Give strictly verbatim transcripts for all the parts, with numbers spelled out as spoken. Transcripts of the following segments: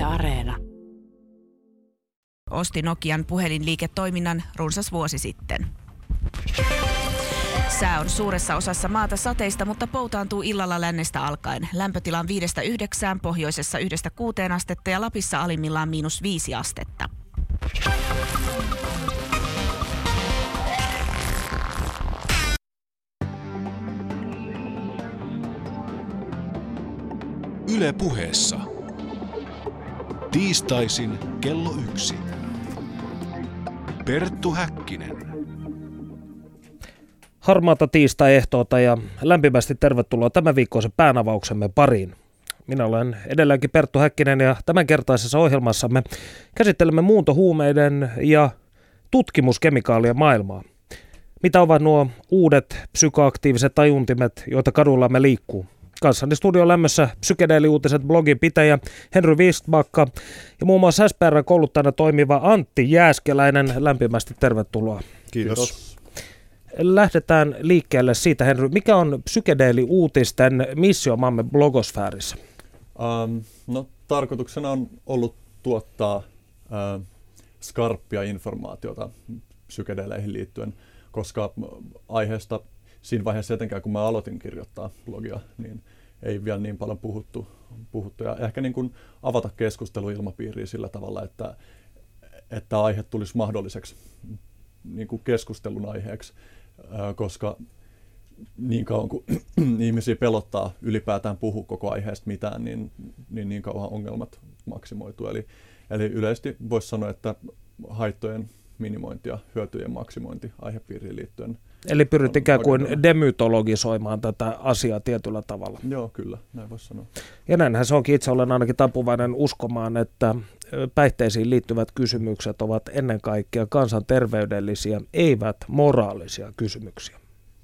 Areena. Osti Nokian puhelinliiketoiminnan runsas vuosi sitten. Sää on suuressa osassa maata sateista, mutta poutaantuu illalla lännestä alkaen. Lämpötila on viidestä yhdeksään, pohjoisessa yhdestä kuuteen astetta ja Lapissa alimmillaan miinus viisi astetta. Yle Puheessa. Tiistaisin kello yksi. Perttu Häkkinen. Harmaata tiistai-ehtoota ja lämpimästi tervetuloa tämän viikkoisen päänavauksemme pariin. Minä olen edelläänkin Perttu Häkkinen ja tämänkertaisessa ohjelmassamme käsittelemme muuntohuumeiden ja tutkimuskemikaalien maailmaa. Mitä ovat nuo uudet psykoaktiiviset tajuntimet, joita kadullamme liikkuu? Kanssani studion lämmössä Psykedeeli-uutiset blogin pitäjä Henry Wistbacka ja muun muassa S P R-kouluttajana toimiva Antti Jääskeläinen. Lämpimästi tervetuloa. Kiitos. Lähdetään liikkeelle siitä, Henry. Mikä on Psykedeeli-uutisten missio maamme blogosfäärissä? Um, no, tarkoituksena on ollut tuottaa uh, skarppia informaatiota psykedeeleihin liittyen, koska aiheesta siinä vaiheessa etenkään, kun mä aloitin kirjoittaa blogia, niin ei vielä niin paljon puhuttu. puhuttu. Ja ehkä niin kuin avata keskusteluilmapiiriä sillä tavalla, että, että aihe tulisi mahdolliseksi niin kuin keskustelun aiheeksi, koska niin kauan kuin ihmisiä pelottaa ylipäätään puhua koko aiheesta mitään, niin niin, niin kauan ongelmat maksimoituu. Eli, eli yleisesti voisi sanoa, että haittojen minimointi ja hyötyjen maksimointi aihepiiriin liittyen. Eli pyrit ikään kuin demytologisoimaan tätä asiaa tietyllä tavalla. Joo, kyllä, näin voisi sanoa. Ja näinhän se onkin. Itse olen ainakin tapuvainen uskomaan, että päihteisiin liittyvät kysymykset ovat ennen kaikkea kansanterveydellisiä, eivät moraalisia kysymyksiä.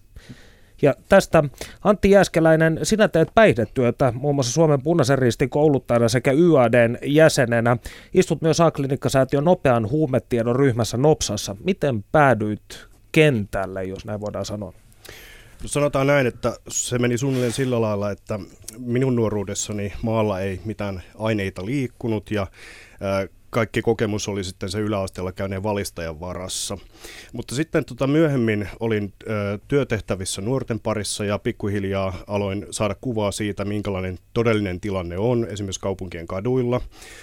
Ja tästä Antti Jääskeläinen, sinä teet päihdetyötä muun muassa Suomen Punaisen Ristin kouluttajana sekä Y A D:n jäsenenä. Istut myös A-klinikkasäätiön nopean huumetiedon ryhmässä Nopsassa. Miten päädyit kentälle, jos näin voidaan sanoa? Sanotaan näin, että se meni suunnilleen sillä lailla, että minun nuoruudessani maalla ei mitään aineita liikkunut ja ää, kaikki kokemus oli sitten se yläasteella käyneen valistajan varassa. Mutta sitten tota, myöhemmin olin ö, työtehtävissä nuorten parissa ja pikkuhiljaa aloin saada kuvaa siitä, minkälainen todellinen tilanne on esimerkiksi kaupunkien kaduilla.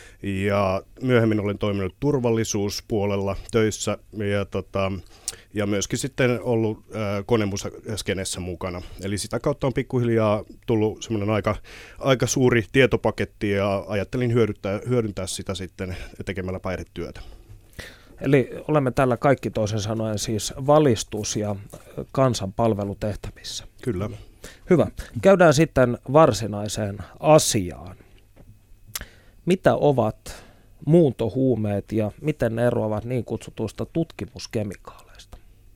Ja myöhemmin olen toiminut turvallisuuspuolella töissä ja, tota, ja myöskin sitten ollut äh, konemusaskenessä mukana. Eli sitä kautta on pikkuhiljaa tullut semmoinen aika, aika suuri tietopaketti ja ajattelin hyödyntää, hyödyntää sitä sitten tekemällä päihdetyötä. Eli olemme täällä kaikki toisin sanoen siis valistus- ja kansanpalvelutehtävissä. Kyllä. Hyvä. Käydään sitten varsinaiseen asiaan. Mitä ovat muuntohuumeet ja miten ne eroavat niin kutsutuista tutkimuskemikaaleista?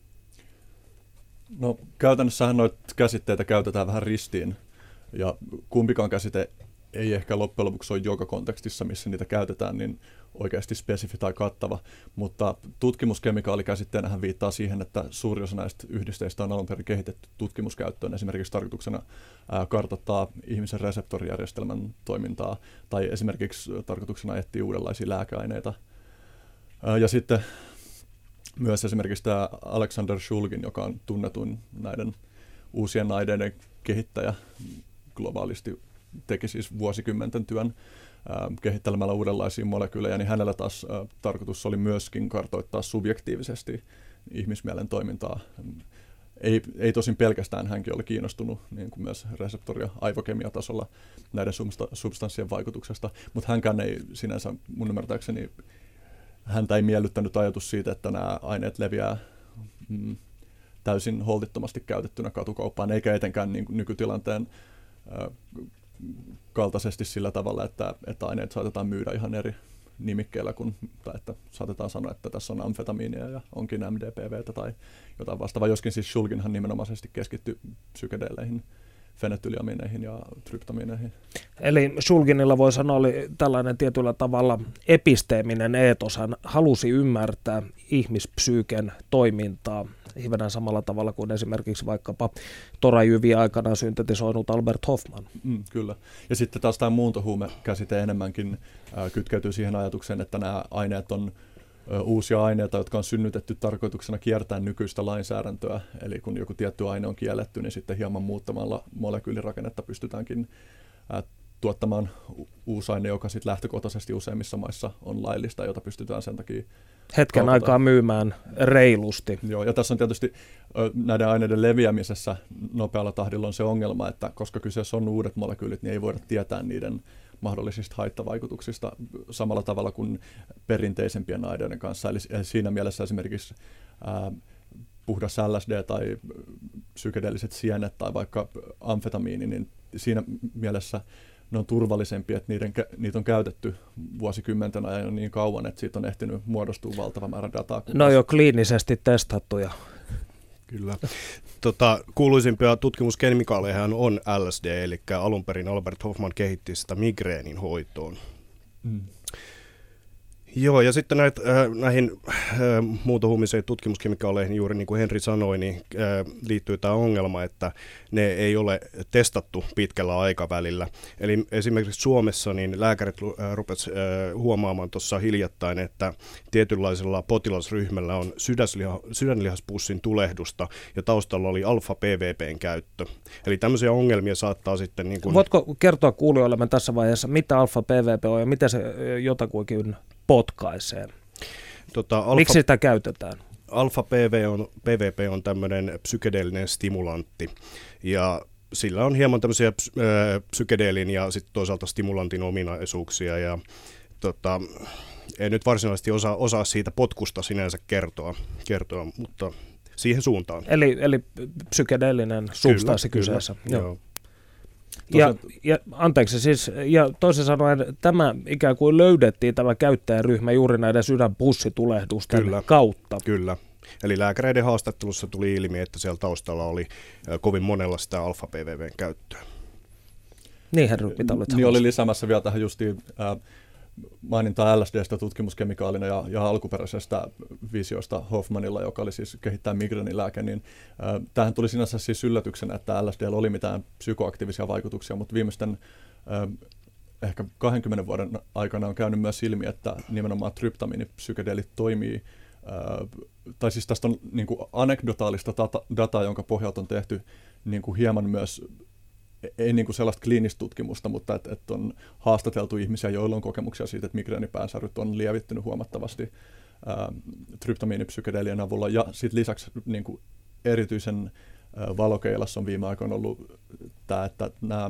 No käytännössähän noita käsitteitä käytetään vähän ristiin ja kumpikaan käsite ei ehkä loppujen lopuksi ole joka kontekstissa, missä niitä käytetään, niin oikeasti spesifi tai kattava, mutta tutkimuskemikaalikäsitteenähän viittaa siihen, että suuri osa näistä yhdisteistä on alun perin kehitetty tutkimuskäyttöön, esimerkiksi tarkoituksena ää, kartoittaa ihmisen reseptorijärjestelmän toimintaa tai esimerkiksi tarkoituksena etsiä uudenlaisia lääkeaineita. Ää, ja sitten myös esimerkiksi tämä Alexander Shulgin, joka on tunnetun näiden uusien aineiden kehittäjä globaalisti, teki siis vuosikymmenten työn äh, kehittelemällä uudenlaisia molekyylejä, niin hänellä taas äh, tarkoitus oli myöskin kartoittaa subjektiivisesti ihmismielen toimintaa. Ei, ei tosin pelkästään hänkin oli kiinnostunut niin kuin myös reseptori- ja aivokemiatasolla näiden substa- substanssien vaikutuksesta, mutta hänkään ei sinänsä, mun ymmärtääkseni, häntä ei miellyttänyt ajatus siitä, että nämä aineet leviää mm, täysin holtittomasti käytettynä katukauppaan, eikä etenkään niin kuin nykytilanteen äh, kaltaisesti sillä tavalla, että, että aineet saatetaan myydä ihan eri nimikkeellä, kuin, tai että saatetaan sanoa, että tässä on amfetamiinia ja onkin M D P V:tä tai jotain vastaavaa. Joskin siis Shulginhan nimenomaisesti keskittyi psykedeeleihin fenetyliamineihin ja tryptamineihin. Eli Shulginilla voi sanoa oli tällainen tietyllä tavalla episteeminen eetos. Hän halusi ymmärtää ihmispsyyken toimintaa hivenen samalla tavalla kuin esimerkiksi vaikkapa torajyviä aikana syntetisoinut Albert Hofmann. Mm, kyllä. Ja sitten taas tämä muuntohuume-käsite enemmänkin äh, kytkeytyy siihen ajatukseen, että nämä aineet on ö, uusia aineita, jotka on synnytetty tarkoituksena kiertää nykyistä lainsäädäntöä. Eli kun joku tietty aine on kielletty, niin sitten hieman muuttamalla molekyylirakennetta pystytäänkin äh, tuottamaan u- uusi aine, joka sitten lähtökohtaisesti useimmissa maissa on laillista, jota pystytään sen takia hetken kaupata. aikaa myymään reilusti. Joo, ja tässä on tietysti ö, näiden aineiden leviämisessä nopealla tahdilla on se ongelma, että koska kyseessä on uudet molekyylit, niin ei voida tietää niiden mahdollisista haittavaikutuksista samalla tavalla kuin perinteisempien aineiden kanssa. Eli, eli siinä mielessä esimerkiksi ää, puhdas L S D tai psykedeelliset sienet tai vaikka amfetamiini, niin siinä mielessä ne on turvallisempia, että niiden, niitä on käytetty vuosikymmenten ajan niin kauan, että siitä on ehtinyt muodostua valtava määrä dataa. No jo kliinisesti testattuja. Kyllä. Tota, kuuluisimpia tutkimuskemikaaleja on L S D, eli alun perin Albert Hofmann kehitti sitä migreenin hoitoon. Mm. Joo, ja sitten näitä, äh, näihin äh, muuntohuumeisiin tutkimuskemikaaleihin, juuri niin kuin Henri sanoi, niin äh, liittyy tämä ongelma, että ne ei ole testattu pitkällä aikavälillä. Eli esimerkiksi Suomessa niin lääkärit äh, rupesivat äh, huomaamaan tuossa hiljattain, että tietynlaisella potilasryhmällä on sydänliha, sydänlihaspussin tulehdusta, ja taustalla oli alfa-P V P:n käyttö. Eli tämmöisiä ongelmia saattaa sitten... Niin kuin... Voitko kertoa kuulijoillemme tässä vaiheessa, mitä alfa-P V P on ja miten se jotakuinkin potkaisee? Tota, alfa, Miksi sitä käytetään? Alfa-P V on, P V P on tämmöinen psykedeellinen stimulantti, ja sillä on hieman tämmöisiä ps- äh, psykedeelin ja sitten toisaalta stimulantin ominaisuuksia, ja tota, en nyt varsinaisesti osaa, osaa siitä potkusta sinänsä kertoa, kertoa mutta siihen suuntaan. Eli, eli psykedeellinen substanssi kyseessä. Kyllä, joo. Joo. Ja, ja anteeksi siis, ja toisin sanoen tämä ikään kuin löydettiin tämä käyttäjäryhmä juuri näiden sydänpussitulehdusten Kyllä. kautta. Kyllä. Eli lääkäreiden haastattelussa tuli ilmi, että siellä taustalla oli kovin monella sitä alfa-P V P:n käyttöä. Niin, Henry, mitä olet Niin oli lisäämässä vielä tähän justiin äh, mainintaa L S D:stä tutkimuskemikaalina ja, ja alkuperäisestä visiosta Hofmannilla, joka oli siis kehittää migreenilääke, niin äh, tämähän tuli sinänsä siis yllätyksenä, että L S D:llä oli mitään psykoaktiivisia vaikutuksia, mutta viimeisten äh, ehkä kahdenkymmenen vuoden aikana on käynyt myös ilmi, että nimenomaan tryptamiinipsykedeelit toimii, äh, tai siis tästä on niin kuin anekdotaalista data, dataa, jonka pohjalta on tehty niin kuin hieman myös ei niin kuin sellaista kliinistä tutkimusta, mutta että et on haastateltu ihmisiä, joilla on kokemuksia siitä, että migreenipäänsärryt on lievittynyt huomattavasti ää, tryptamiinipsykedeelien avulla. Ja sitten lisäksi niin kuin erityisen ää, valokeilassa on viime aikoina ollut tämä, että nämä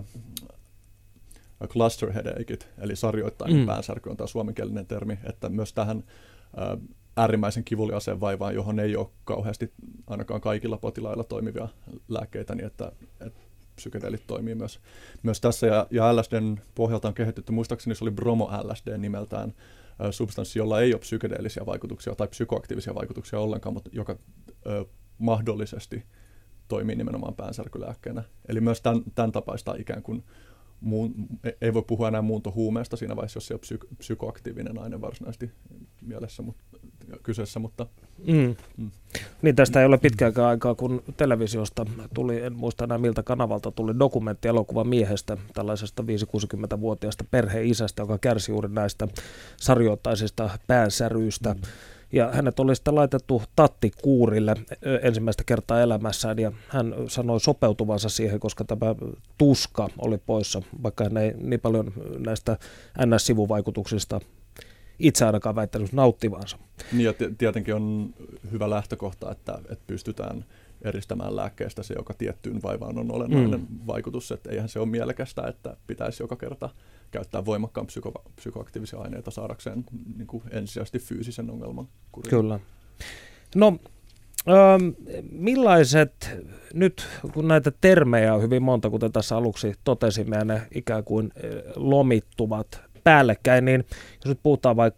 cluster headacheit, eli sarjoittainen mm. päänsärky on tämä suomenkielinen termi, että myös tähän ää, äärimmäisen kivuliaaseen vaivaan, johon ei ole kauheasti ainakaan kaikilla potilailla toimivia lääkkeitä, niin että, että psykedeelit toimii myös, myös tässä, ja, ja L S D:n pohjalta on kehitetty, muistaakseni se oli bromo-L S D nimeltään, ä, substanssi, jolla ei ole psykedeellisiä vaikutuksia tai psykoaktiivisia vaikutuksia ollenkaan, mutta joka ä, mahdollisesti toimii nimenomaan päänsärkylääkkeenä. Eli myös tämän, tämän tapaista ikään kuin, muun, ei voi puhua enää muuntohuumeesta siinä vaiheessa, jos se on psyk- psykoaktiivinen aine varsinaisesti mielessä, mutta, kyseessä, mutta... Mm. Mm. Niin tästä ei ole pitkäänkään aikaa, kun televisiosta tuli, en muista enää miltä kanavalta, tuli dokumenttielokuva miehestä, tällaisesta viisi-kuusikymmentävuotiaasta perheisästä, joka kärsi juuri näistä sarjoittaisista päänsäryistä. Mm. Ja hänet oli sitten laitettu tattikuurille ensimmäistä kertaa elämässään, ja hän sanoi sopeutuvansa siihen, koska tämä tuska oli poissa, vaikka hän ei niin paljon näistä N S-sivuvaikutuksista itse ainakaan väittänyt nauttivansa. Niin ja t- tietenkin on hyvä lähtökohta, että, että pystytään eristämään lääkkeestä se, joka tiettyyn vaivaan on olennainen mm. vaikutus. Että eihän se ole mielekästä, että pitäisi joka kerta käyttää voimakkaan psyko- psykoaktiivisia aineita saadakseen niin kuin ensisijaisesti fyysisen ongelman kuriin. Kyllä. No, ähm, millaiset, nyt kun näitä termejä on hyvin monta, kuten tässä aluksi totesimme, ja ne ikään kuin lomittuvat päällekkäin, niin jos nyt puhutaan vaikka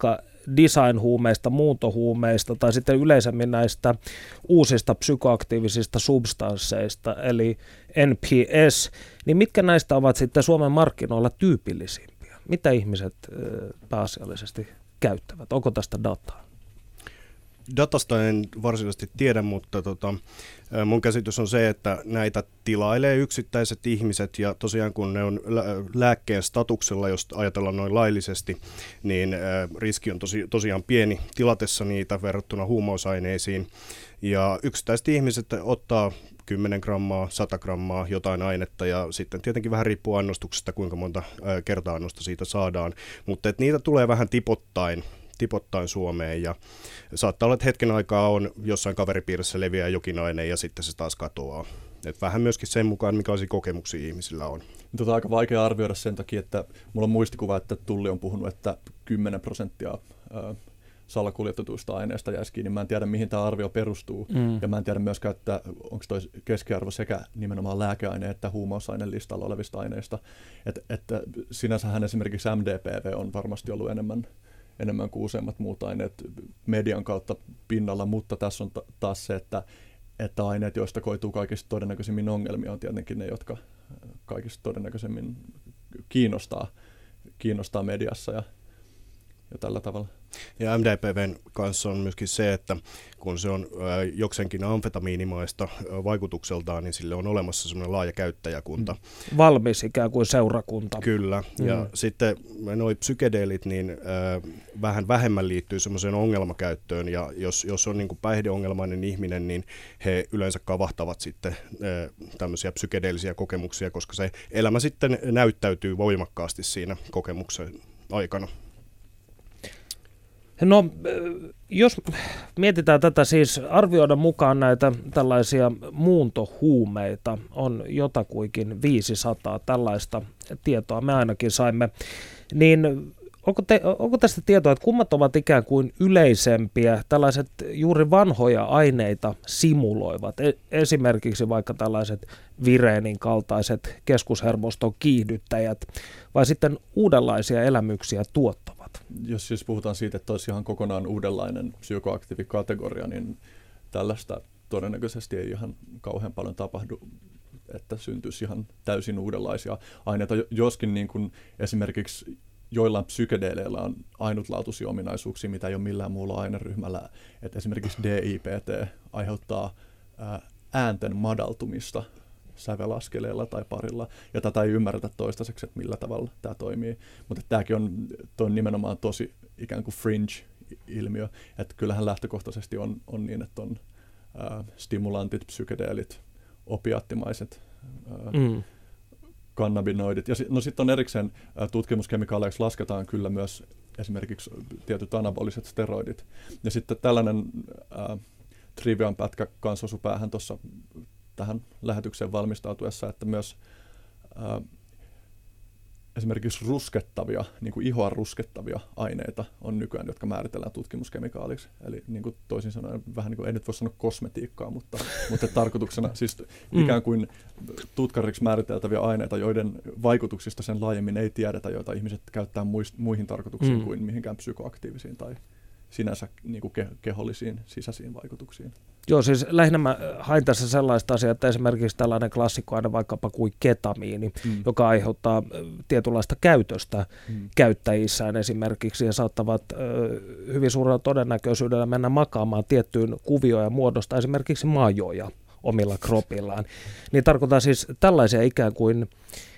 design-huumeista, muuntohuumeista tai sitten yleisemmin näistä uusista psykoaktiivisista substansseista, eli N P S, niin mitkä näistä ovat sitten Suomen markkinoilla tyypillisimpiä? Mitä ihmiset pääasiallisesti käyttävät? Onko tästä dataa? Datasta en varsinaisesti tiedä, mutta tota, mun käsitys on se, että näitä tilailee yksittäiset ihmiset ja tosiaan kun ne on lääkkeen statuksella, jos ajatellaan noin laillisesti, niin riski on tosi, tosiaan pieni tilatessa niitä verrattuna huumausaineisiin. Ja yksittäiset ihmiset ottaa kymmenen grammaa, sata grammaa jotain ainetta ja sitten tietenkin vähän riippuu annostuksesta, kuinka monta kerta-annosta siitä saadaan, mutta että niitä tulee vähän tipottain. tipottain Suomeen ja saattaa olla, että hetken aikaa on jossain kaveripiirissä leviää jokin aine ja sitten se taas katoaa. Et vähän myöskin sen mukaan, millaisia kokemuksia ihmisillä on. Tota on aika vaikea arvioida sen takia, että mulla on muistikuva, että Tulli on puhunut, että kymmenen prosenttia äh, salakuljetetuista aineista jäisi kiinni. Mä en tiedä, mihin tämä arvio perustuu mm. ja mä en tiedä myöskään, että onko toi keskiarvo sekä nimenomaan lääkeaine- että huumausainelistalla olevista aineista. Et, että sinänsähän esimerkiksi M D P V on varmasti ollut enemmän enemmän kuin useimmat muut aineet median kautta pinnalla, mutta tässä on taas se, että, että aineet, joista koituu kaikista todennäköisimmin ongelmia, on tietenkin ne, jotka kaikista todennäköisemmin kiinnostaa, kiinnostaa mediassa ja, ja tällä tavalla. Ja M D P V:n kanssa on myöskin se, että kun se on ää, jokseenkin amfetamiinimaista ää, vaikutukseltaan, niin sille on olemassa semmoinen laaja käyttäjäkunta. Valmis ikään kuin seurakunta. Kyllä. Ja mm. sitten noi psykedeelit, niin ää, vähän vähemmän liittyy semmoiseen ongelmakäyttöön. Ja jos, jos on niin kuin päihdeongelmainen ihminen, niin he yleensä kavahtavat sitten ää, tämmöisiä psykedeellisiä kokemuksia, koska se elämä sitten näyttäytyy voimakkaasti siinä kokemuksen aikana. No, jos mietitään tätä, siis arvioida mukaan näitä tällaisia muuntohuumeita on jotakuinkin viisisataa, tällaista tietoa me ainakin saimme, niin onko, te, onko tästä tietoa, että kummat ovat ikään kuin yleisempiä, tällaiset juuri vanhoja aineita simuloivat, esimerkiksi vaikka tällaiset Vireenin kaltaiset keskushermoston kiihdyttäjät, vai sitten uudenlaisia elämyksiä tuottavat? Jos siis puhutaan siitä, että olisi ihan kokonaan uudenlainen psykoaktiivikategoria, niin tällaista todennäköisesti ei ihan kauhean paljon tapahdu, että syntyisi ihan täysin uudenlaisia aineita, joskin niin kuin esimerkiksi joillain psykedeeleillä on ainutlaatuisia ominaisuuksia, mitä ei ole millään muulla aineryhmällä. Että esimerkiksi D I P T aiheuttaa äänten madaltumista sävelaskeleella tai parilla, ja tätä ei ymmärretä toistaiseksi, että millä tavalla tämä toimii. Mutta tämäkin on, on nimenomaan tosi ikään kuin fringe-ilmiö, että kyllähän lähtökohtaisesti on, on niin, että on ää, stimulantit, psykedeelit, opiaattimaiset ää, mm. kannabinoidit. Ja si- no sitten on erikseen ää, tutkimuskemikaaleiksi lasketaan kyllä myös esimerkiksi tietyt anaboliset steroidit. Ja sitten tällainen ää, trivian pätkä kanssa osui päähän tuossa tähän lähetykseen valmistautuessa, että myös ää, esimerkiksi ruskettavia, niin kuin ihoa ruskettavia aineita on nykyään, jotka määritellään tutkimuskemikaaliksi. Eli niin kuin toisin sanoen, vähän niin kuin, ei nyt voi sanoa kosmetiikkaa, mutta, mutta tarkoituksena siis mm. ikään kuin tutkariksi määriteltäviä aineita, joiden vaikutuksista sen laajemmin ei tiedetä, joita ihmiset käyttää muihin tarkoituksiin mm. kuin mihinkään psykoaktiivisiin tai sinänsä niin kuin ke- kehollisiin sisäisiin vaikutuksiin. Joo, siis lähinnä mä hain tässä sellaista asiaa, että esimerkiksi tällainen klassikkoaine vaikkapa kuin ketamiini, mm. joka aiheuttaa tietynlaista käytöstä mm. käyttäjissään esimerkiksi ja saattavat ö, hyvin suurella todennäköisyydellä mennä makaamaan tiettyyn kuvioon ja muodosta esimerkiksi majoja omilla kropillaan. Niin tarkoittaa siis tällaisia ikään kuin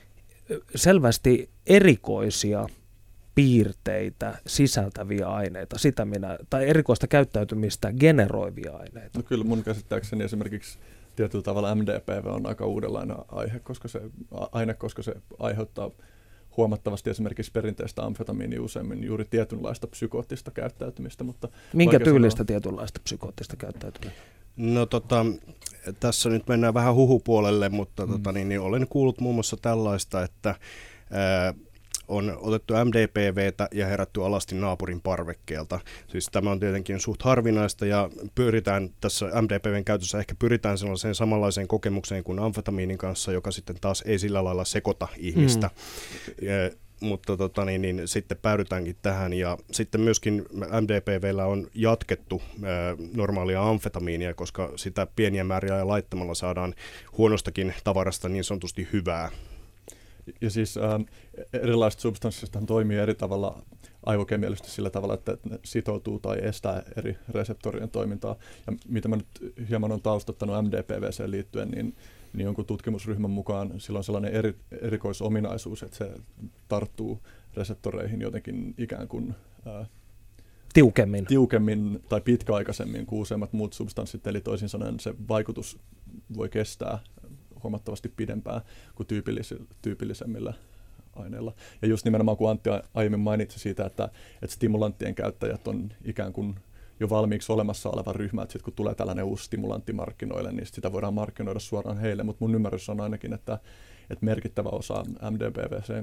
selvästi erikoisia piirteitä sisältäviä aineita, sitä minä, tai erikoista käyttäytymistä generoivia aineita. No kyllä mun käsittääkseni esimerkiksi tietyllä tavalla M D P V on aika uudenlainen aihe, koska se, aine, koska se aiheuttaa huomattavasti esimerkiksi perinteistä amfetamiinia useammin juuri tietynlaista psykoottista käyttäytymistä. Mutta minkä tyylistä sanoa tietynlaista psykoottista käyttäytymistä? No tota, tässä nyt mennään vähän huhupuolelle, mutta mm. tota, niin, niin olen kuullut muun muassa tällaista, että ää, on otettu M D P V:tä ja herätty alasti naapurin parvekkeelta. Siis tämä on tietenkin suht harvinaista ja pyritään tässä M D P V:n käytössä ehkä pyritään sellaiseen samanlaiseen kokemukseen kuin amfetamiinin kanssa, joka sitten taas ei sillä lailla sekoita ihmistä. Mm. mutta tota, niin, niin, sitten päädytäänkin tähän. Ja sitten myöskin M D P V:llä on jatkettu ää, normaalia amfetamiinia, koska sitä pieniä määriä ja laittamalla saadaan huonostakin tavarasta niin sanotusti hyvää. Ja siis äh, erilaiset substanssit toimii eri tavalla aivokemiallisesti sillä tavalla, että ne sitoutuu tai estää eri reseptorien toimintaa. Ja mitä mä nyt hieman on taustattanut M D P V:seen liittyen, niin, niin jonkun tutkimusryhmän mukaan sillä on sellainen eri, erikoisominaisuus, että se tarttuu reseptoreihin jotenkin ikään kuin äh, tiukemmin. tiukemmin tai pitkäaikaisemmin kuin useimmat muut substanssit, eli toisin sanoen se vaikutus voi kestää huomattavasti pidempään kuin tyypillis- tyypillisemmillä aineilla. Ja just nimenomaan kun Antti aiemmin mainitsi siitä, että, että stimulanttien käyttäjät on ikään kuin jo valmiiksi olemassa oleva ryhmä, että sitten kun tulee tällainen uusi stimulantti markkinoille, niin sitä voidaan markkinoida suoraan heille, mutta mun ymmärrys on ainakin, että, että merkittävä osa M D P V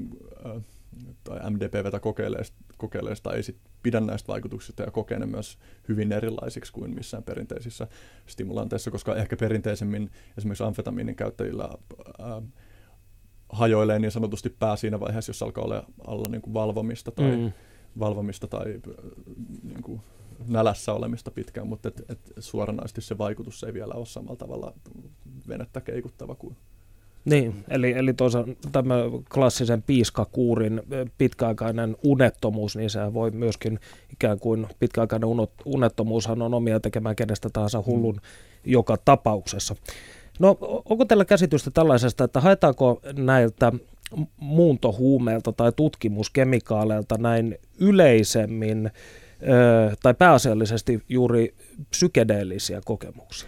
tai M D P V:tä kokeileista, kokeileista ei sit pidä näistä vaikutuksista ja kokee ne myös hyvin erilaisiksi kuin missään perinteisissä stimulanteissa, koska ehkä perinteisemmin esimerkiksi amfetamiinin käyttäjillä ää, hajoilee niin sanotusti pää siinä vaiheessa, jos alkaa olla, olla niin kuin valvomista tai, mm. valvomista tai niin kuin nälässä olemista pitkään, mutta et, et suoranaisesti se vaikutus ei vielä ole samalla tavalla venettä keikuttava kuin. Niin, eli, eli tuossa tämä klassisen piiskakuurin pitkäaikainen unettomuus, niin se voi myöskin ikään kuin pitkäaikainen unettomuushan on omia tekemään kenestä tahansa hullun mm. joka tapauksessa. No, onko teillä käsitystä tällaisesta, että haetaanko näiltä muuntohuumeilta tai tutkimuskemikaaleilta näin yleisemmin ö, tai pääasiallisesti juuri psykedeellisiä kokemuksia?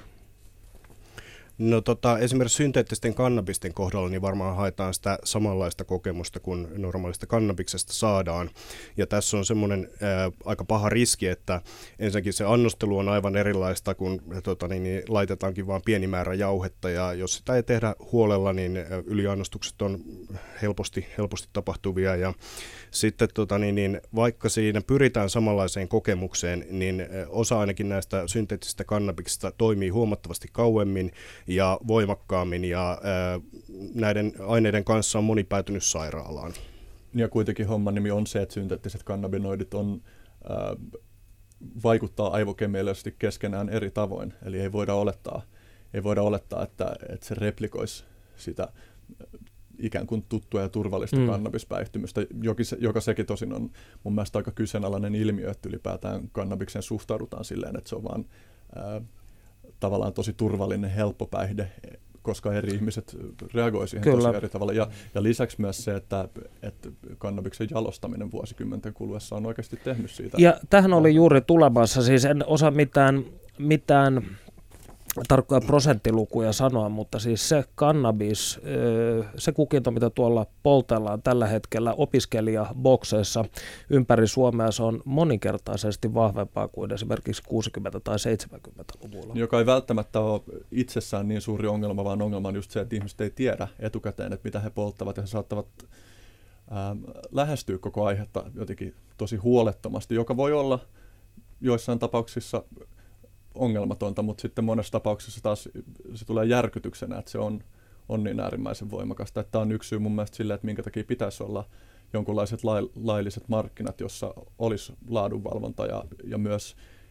No tota, esimerkiksi synteettisten kannabisten kohdalla niin varmaan haetaan sitä samanlaista kokemusta kuin normaalista kannabiksesta saadaan. Ja tässä on semmoinen ää, aika paha riski, että ensinnäkin se annostelu on aivan erilaista, kun tota, niin, niin, laitetaankin vain pieni määrä jauhetta. Ja jos sitä ei tehdä huolella, niin yliannostukset on helposti, helposti tapahtuvia. Ja sitten tota, niin, niin, vaikka siinä pyritään samanlaiseen kokemukseen, niin osa ainakin näistä synteettisistä kannabiksista toimii huomattavasti kauemmin ja voimakkaammin, ja ää, näiden aineiden kanssa on moni päätynyt sairaalaan. Ja kuitenkin homman nimi on se, että synteettiset kannabinoidit on, ää, vaikuttaa aivokemiallisesti keskenään eri tavoin. Eli ei voida olettaa, ei voida olettaa että, että se replikoisi sitä ikään kuin tuttua ja turvallista mm. kannabispäihtymystä, joka, joka sekin tosin on mun mielestä aika kyseenalainen ilmiö, että ylipäätään kannabikseen suhtaudutaan silleen, että se on vaan ää, tavallaan tosi turvallinen, helppo päihde, koska eri ihmiset reagoi siihen Kyllä. tosi eri tavalla. Ja, ja lisäksi myös se, että, että kannabiksen jalostaminen vuosikymmenten kuluessa on oikeasti tehnyt siitä. Ja tähän oli juuri tulemassa, siis en osaa mitään, mitään tarkkoja prosenttilukuja sanoa, mutta siis se kannabis, se kukinto, mitä tuolla poltellaan tällä hetkellä opiskelijabokseissa ympäri Suomea, se on moninkertaisesti vahvempaa kuin esimerkiksi kuusikymmentä- tai seitsemänkymmentäluvulla. Joka ei välttämättä ole itsessään niin suuri ongelma, vaan ongelma on just se, että ihmiset ei tiedä etukäteen, että mitä he polttavat, ja he saattavat ää, lähestyä koko aihetta jotenkin tosi huolettomasti, joka voi olla joissain tapauksissa ongelmatonta, mutta sitten monessa tapauksessa taas se tulee järkytyksenä, että se on, on niin äärimmäisen voimakasta. Tämä on yksi syy mun mielestä sille, että minkä takia pitäisi olla jonkunlaiset lai, lailliset markkinat, jossa olisi laadunvalvonta ja, ja myös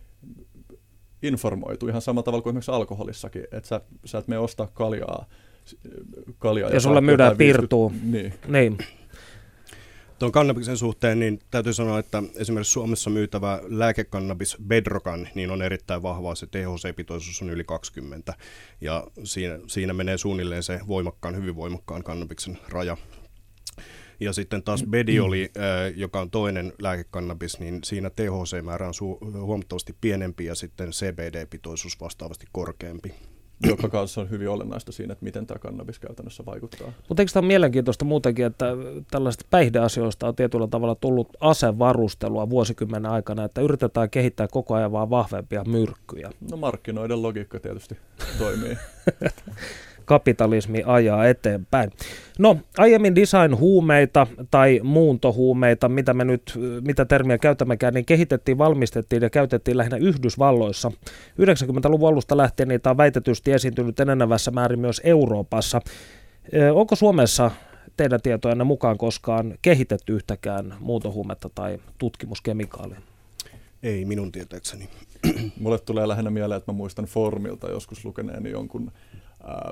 informoitu ihan samalla tavalla kuin esimerkiksi alkoholissakin, että sä, sä et mene ostaa kaljaa. kaljaa ja, ja sulle myydään pirtuu. Niin. niin. Tuon kannabiksen suhteen niin täytyy sanoa, että esimerkiksi Suomessa myytävä lääkekannabis Bedrocan niin on erittäin vahvaa, se T H C-pitoisuus on yli kaksikymmentä, ja siinä, siinä menee suunnilleen se voimakkaan, hyvin voimakkaan kannabiksen raja. Ja sitten taas Bedioli, äh, joka on toinen lääkekannabis, niin siinä T H C-määrä on su- huomattavasti pienempi ja sitten C B D-pitoisuus vastaavasti korkeampi. Joka kanssa on hyvin olennaista siinä, että miten tämä kannabis käytännössä vaikuttaa. Mutta eikö tämä ole mielenkiintoista muutenkin, että tällaisista päihdeasioista on tietyllä tavalla tullut asevarustelua vuosikymmenen aikana, että yritetään kehittää koko ajan vaan vahvempia myrkkyjä? No markkinoiden logiikka tietysti toimii. Kapitalismi ajaa eteenpäin. No, aiemmin design-huumeita tai muuntohuumeita, mitä me nyt, mitä termiä käytämmekään, niin kehitettiin, valmistettiin ja käytettiin lähinnä Yhdysvalloissa. yhdeksänkymmentäluvun alusta lähtien niitä on väitetysti esiintynyt enenevässä määrin myös Euroopassa. Onko Suomessa teidän tietojanne mukaan koskaan kehitetty yhtäkään muuntohuumetta tai tutkimuskemikaalia? Ei minun tietääkseni. Mulle tulee lähinnä mieleen, että mä muistan Formilta joskus lukeneeni jonkun ää,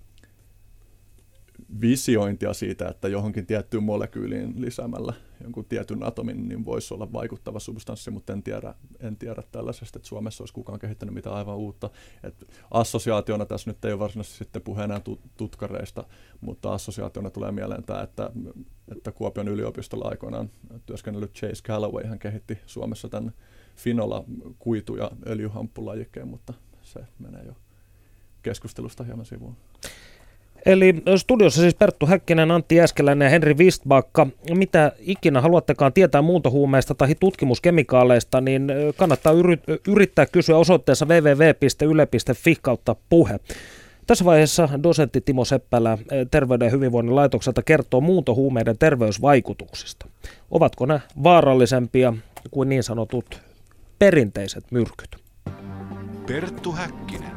visiointia siitä, että johonkin tiettyyn molekyyliin lisäämällä jonkun tietyn atomin niin voisi olla vaikuttava substanssi, mutta en tiedä, en tiedä tällaisesta, että Suomessa olisi kukaan kehittänyt mitään aivan uutta. Et assosiaationa tässä nyt ei ole varsinaisesti sitten puhe enää tutkareista, mutta assosiaationa tulee mieleen tämä, että, että Kuopion yliopistolla aikoinaan työskennellyt Chase Calloway hän kehitti Suomessa tämän Finola-kuitu- ja öljyhamppulajikkeen, mutta se menee jo keskustelusta hieman sivuun. Eli studiossa siis Perttu Häkkinen, Antti Jääskeläinen ja Henri Vistbacka. Mitä ikinä haluattekaan tietää muuntohuumeista tai tutkimuskemikaaleista, niin kannattaa yri- yrittää kysyä osoitteessa double-u double-u double-u piste yle piste fi kautta puhe. Tässä vaiheessa dosentti Timo Seppälä Terveyden ja hyvinvoinnin laitokselta kertoo muuntohuumeiden terveysvaikutuksista. Ovatko ne vaarallisempia kuin niin sanotut perinteiset myrkyt? Perttu Häkkinen.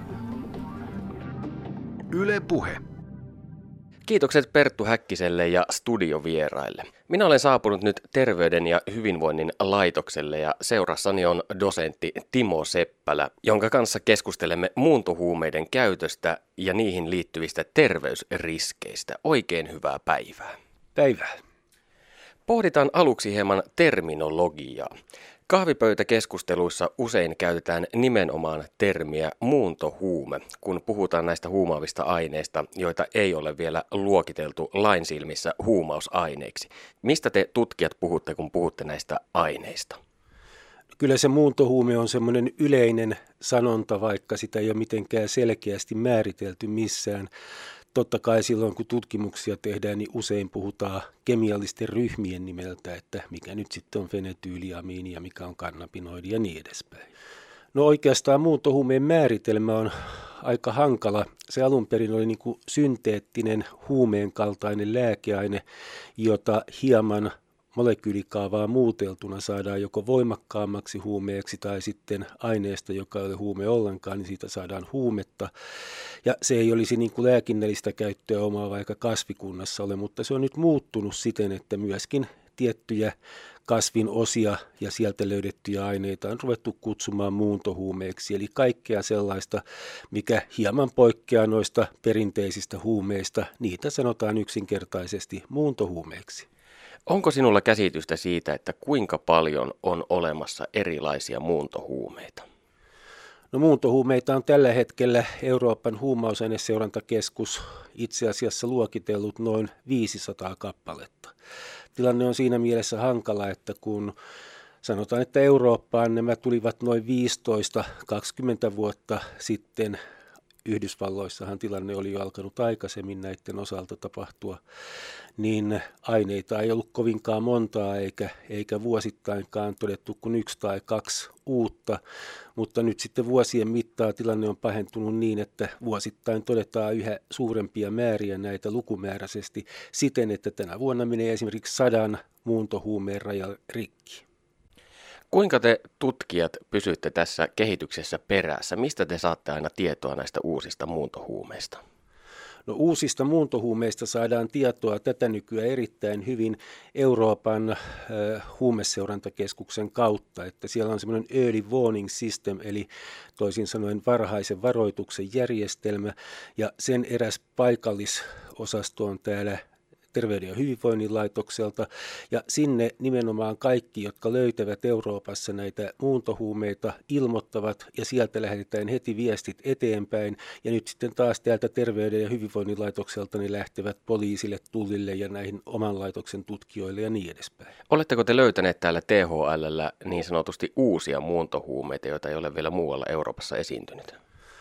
Yle Puhe. Kiitokset Perttu Häkkiselle ja studiovieraille. Minä olen saapunut nyt Terveyden ja hyvinvoinnin laitokselle ja seurassani on dosentti Timo Seppälä, jonka kanssa keskustelemme muuntohuumeiden käytöstä ja niihin liittyvistä terveysriskeistä. Oikein hyvää päivää. Päivää. Pohditaan aluksi hieman terminologiaa. Kahvipöytäkeskusteluissa usein käytetään nimenomaan termiä muuntohuume, kun puhutaan näistä huumaavista aineista, joita ei ole vielä luokiteltu lain silmissä huumausaineiksi. Mistä te tutkijat puhutte, kun puhutte näistä aineista? Kyllä se muuntohuume on semmoinen yleinen sanonta, vaikka sitä ei ole mitenkään selkeästi määritelty missään. Totta kai silloin, kun tutkimuksia tehdään, niin usein puhutaan kemiallisten ryhmien nimeltä, että mikä nyt sitten on fenetyyliamiini ja mikä on kannabinoidi ja niin edespäin. No oikeastaan muuntohuumeen määritelmä on aika hankala. Se alun perin oli niin kuin synteettinen huumeen kaltainen lääkeaine, jota hieman molekyylikaavaa muuteltuna saadaan joko voimakkaammaksi huumeeksi tai sitten aineesta, joka ei ole huume ollenkaan, niin siitä saadaan huumetta. Ja se ei olisi niin kuin lääkinnällistä käyttöä omaa vaikka kasvikunnassa ole, mutta se on nyt muuttunut siten, että myöskin tiettyjä kasvin osia ja sieltä löydettyjä aineita on ruvettu kutsumaan muuntohuumeeksi. Eli kaikkea sellaista, mikä hieman poikkeaa noista perinteisistä huumeista, niitä sanotaan yksinkertaisesti muuntohuumeeksi. Onko sinulla käsitystä siitä, että kuinka paljon on olemassa erilaisia muuntohuumeita? No muuntohuumeita on tällä hetkellä Euroopan huumausaineseurantakeskus itse asiassa luokitellut noin viisisataa kappaletta. Tilanne on siinä mielessä hankala, että kun sanotaan, että Eurooppaan nämä tulivat noin viisitoista kaksikymmentä vuotta sitten, Yhdysvalloissahan tilanne oli jo alkanut aikaisemmin näiden osalta tapahtua, niin aineita ei ollut kovinkaan montaa eikä, eikä vuosittainkaan todettu kuin yksi tai kaksi uutta, mutta nyt sitten vuosien mittaan tilanne on pahentunut niin, että vuosittain todetaan yhä suurempia määriä näitä lukumääräisesti siten, että tänä vuonna menee esimerkiksi sadan muuntohuumeen raja rikki. Kuinka te tutkijat pysytte tässä kehityksessä perässä? Mistä te saatte aina tietoa näistä uusista muuntohuumeista? No, uusista muuntohuumeista saadaan tietoa tätä nykyään erittäin hyvin Euroopan äh, huumeseurantakeskuksen kautta, että siellä on semmoinen early warning system, eli toisin sanoen varhaisen varoituksen järjestelmä, ja sen eräs paikallisosasto on täällä Terveyden ja hyvinvoinnin laitokselta, ja sinne nimenomaan kaikki, jotka löytävät Euroopassa näitä muuntohuumeita, ilmoittavat, ja sieltä lähetetään heti viestit eteenpäin, ja nyt sitten taas täältä Terveyden ja hyvinvoinnin laitokselta ne lähtevät poliisille, tullille ja näihin oman laitoksen tutkijoille ja niin edespäin. Oletteko te löytäneet täällä T H L:llä niin sanotusti uusia muuntohuumeita, joita ei ole vielä muualla Euroopassa esiintynyt?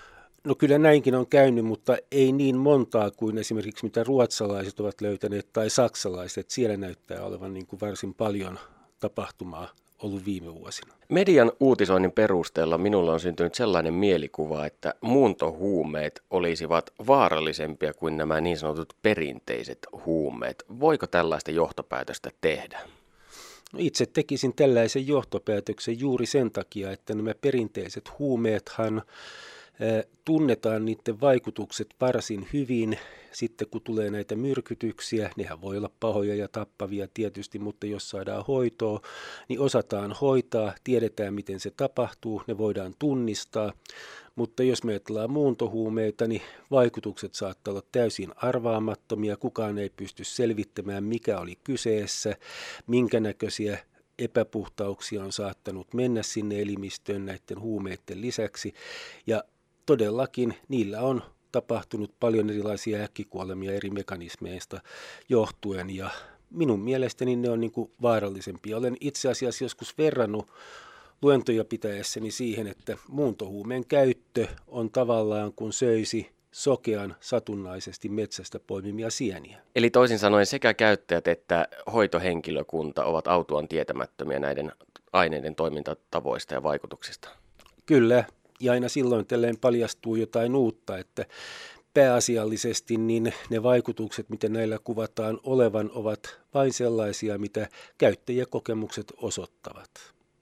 No kyllä näinkin on käynyt, mutta ei niin montaa kuin esimerkiksi mitä ruotsalaiset ovat löytäneet tai saksalaiset. Siellä näyttää olevan niin kuin varsin paljon tapahtumaa ollut viime vuosina. Median uutisoinnin perusteella minulla on syntynyt sellainen mielikuva, että muuntohuumeet olisivat vaarallisempia kuin nämä niin sanotut perinteiset huumeet. Voiko tällaista johtopäätöstä tehdä? No itse tekisin tällaisen johtopäätöksen juuri sen takia, että nämä perinteiset huumeethan tunnetaan niiden vaikutukset varsin hyvin. sitten kun tulee näitä myrkytyksiä, nehän voi olla pahoja ja tappavia tietysti, mutta jos saadaan hoitoa, niin osataan hoitaa, tiedetään miten se tapahtuu, ne voidaan tunnistaa. Mutta jos me ajatellaan muuntohuumeita, niin vaikutukset saattaa olla täysin arvaamattomia. Kukaan ei pysty selvittämään, mikä oli kyseessä, minkä näköisiä epäpuhtauksia on saattanut mennä sinne elimistöön näiden huumeiden lisäksi. Ja todellakin niillä on tapahtunut paljon erilaisia äkkikuolemia eri mekanismeista johtuen. Ja minun mielestäni ne on niin kuin vaarallisempia. Olen itse asiassa joskus verrannut luentoja pitäessäni siihen, että muuntohuumeen käyttö on tavallaan kuin söisi sokean satunnaisesti metsästä poimimia sieniä. Eli toisin sanoen sekä käyttäjät että hoitohenkilökunta ovat autuaan tietämättömiä näiden aineiden toimintatavoista ja vaikutuksista. Kyllä, ja aina silloin tälleen paljastuu jotain uutta, että pääasiallisesti niin ne vaikutukset, mitä näillä kuvataan olevan, ovat vain sellaisia, mitä käyttäjäkokemukset osoittavat.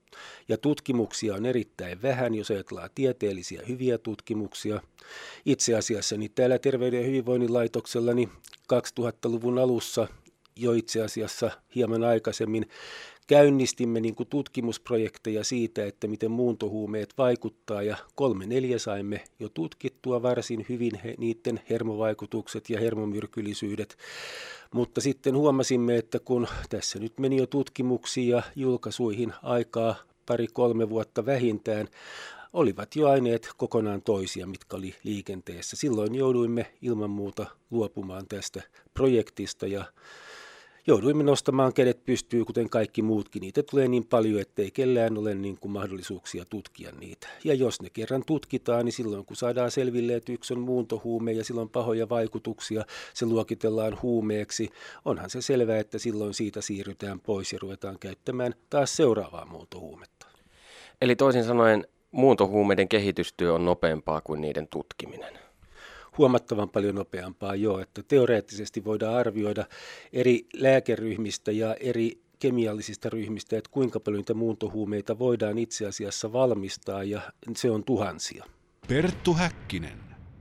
Ja tutkimuksia on erittäin vähän, jos ajatellaan tieteellisiä hyviä tutkimuksia. Itse asiassa niin täällä Terveyden ja hyvinvoinnin laitoksella niin kaksituhattaluvun alussa jo itse asiassa hieman aikaisemmin käynnistimme niin kuin tutkimusprojekteja siitä, että miten muuntohuumeet vaikuttaa, ja kolme neljä saimme jo tutkittua varsin hyvin he, niiden hermovaikutukset ja hermomyrkyllisyydet. Mutta sitten huomasimme, että kun tässä nyt meni jo tutkimuksiin ja julkaisuihin aikaa pari-kolme vuotta vähintään, olivat jo aineet kokonaan toisia, mitkä oli liikenteessä. Silloin jouduimme ilman muuta luopumaan tästä projektista ja jouduimme nostamaan kädet pystyyn, kuten kaikki muutkin. Niitä tulee niin paljon, ettei kellään ole niin kuin mahdollisuuksia tutkia niitä. Ja jos ne kerran tutkitaan, niin silloin kun saadaan selville, että yksi on muuntohuume ja sillä on pahoja vaikutuksia, se luokitellaan huumeeksi, onhan se selvää, että silloin siitä siirrytään pois ja ruvetaan käyttämään taas seuraavaa muuntohuumetta. Eli toisin sanoen muuntohuumeiden kehitystyö on nopeampaa kuin niiden tutkiminen. Huomattavan paljon nopeampaa jo, että teoreettisesti voidaan arvioida eri lääkeryhmistä ja eri kemiallisista ryhmistä, että kuinka paljon niitä muuntohuumeita voidaan itse asiassa valmistaa, ja se on tuhansia. Perttu Häkkinen.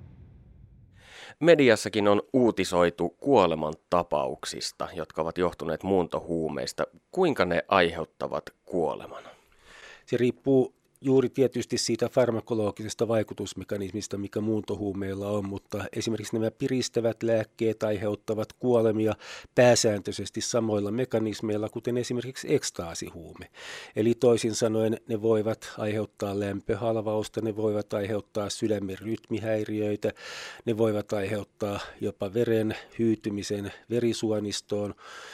Mediassakin on uutisoitu kuolemantapauksista, jotka ovat johtuneet muuntohuumeista. Kuinka ne aiheuttavat kuoleman? Se riippuu juuri tietysti siitä farmakologisesta vaikutusmekanismista, mikä muuntohuumeilla on, mutta esimerkiksi nämä piristävät lääkkeet aiheuttavat kuolemia pääsääntöisesti samoilla mekanismeilla, kuten esimerkiksi ekstaasihuume. Eli toisin sanoen ne voivat aiheuttaa lämpöhalvausta, ne voivat aiheuttaa sydämen rytmihäiriöitä, ne voivat aiheuttaa jopa veren hyytymisen verisuonistoon,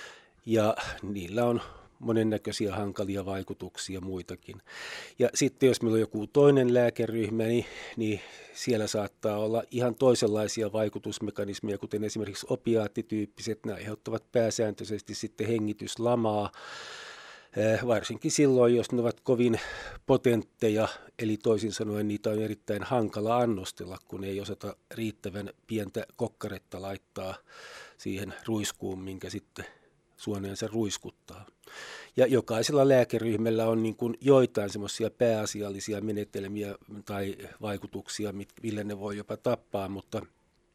ja niillä on monennäköisiä hankalia vaikutuksia muitakin. Ja sitten jos meillä on joku toinen lääkeryhmä, niin, niin siellä saattaa olla ihan toisenlaisia vaikutusmekanismeja, kuten esimerkiksi opiaattityyppiset. Ne aiheuttavat pääsääntöisesti sitten hengityslamaa, varsinkin silloin, jos ne ovat kovin potentteja, eli toisin sanoen niitä on erittäin hankala annostella, kun ei osata riittävän pientä kokkaretta laittaa siihen ruiskuun, minkä sitten suoneensa ruiskuttaa. Ja jokaisella lääkeryhmällä on niin kuin joitain semmoisia pääasiallisia menetelmiä tai vaikutuksia, millä ne voi jopa tappaa, mutta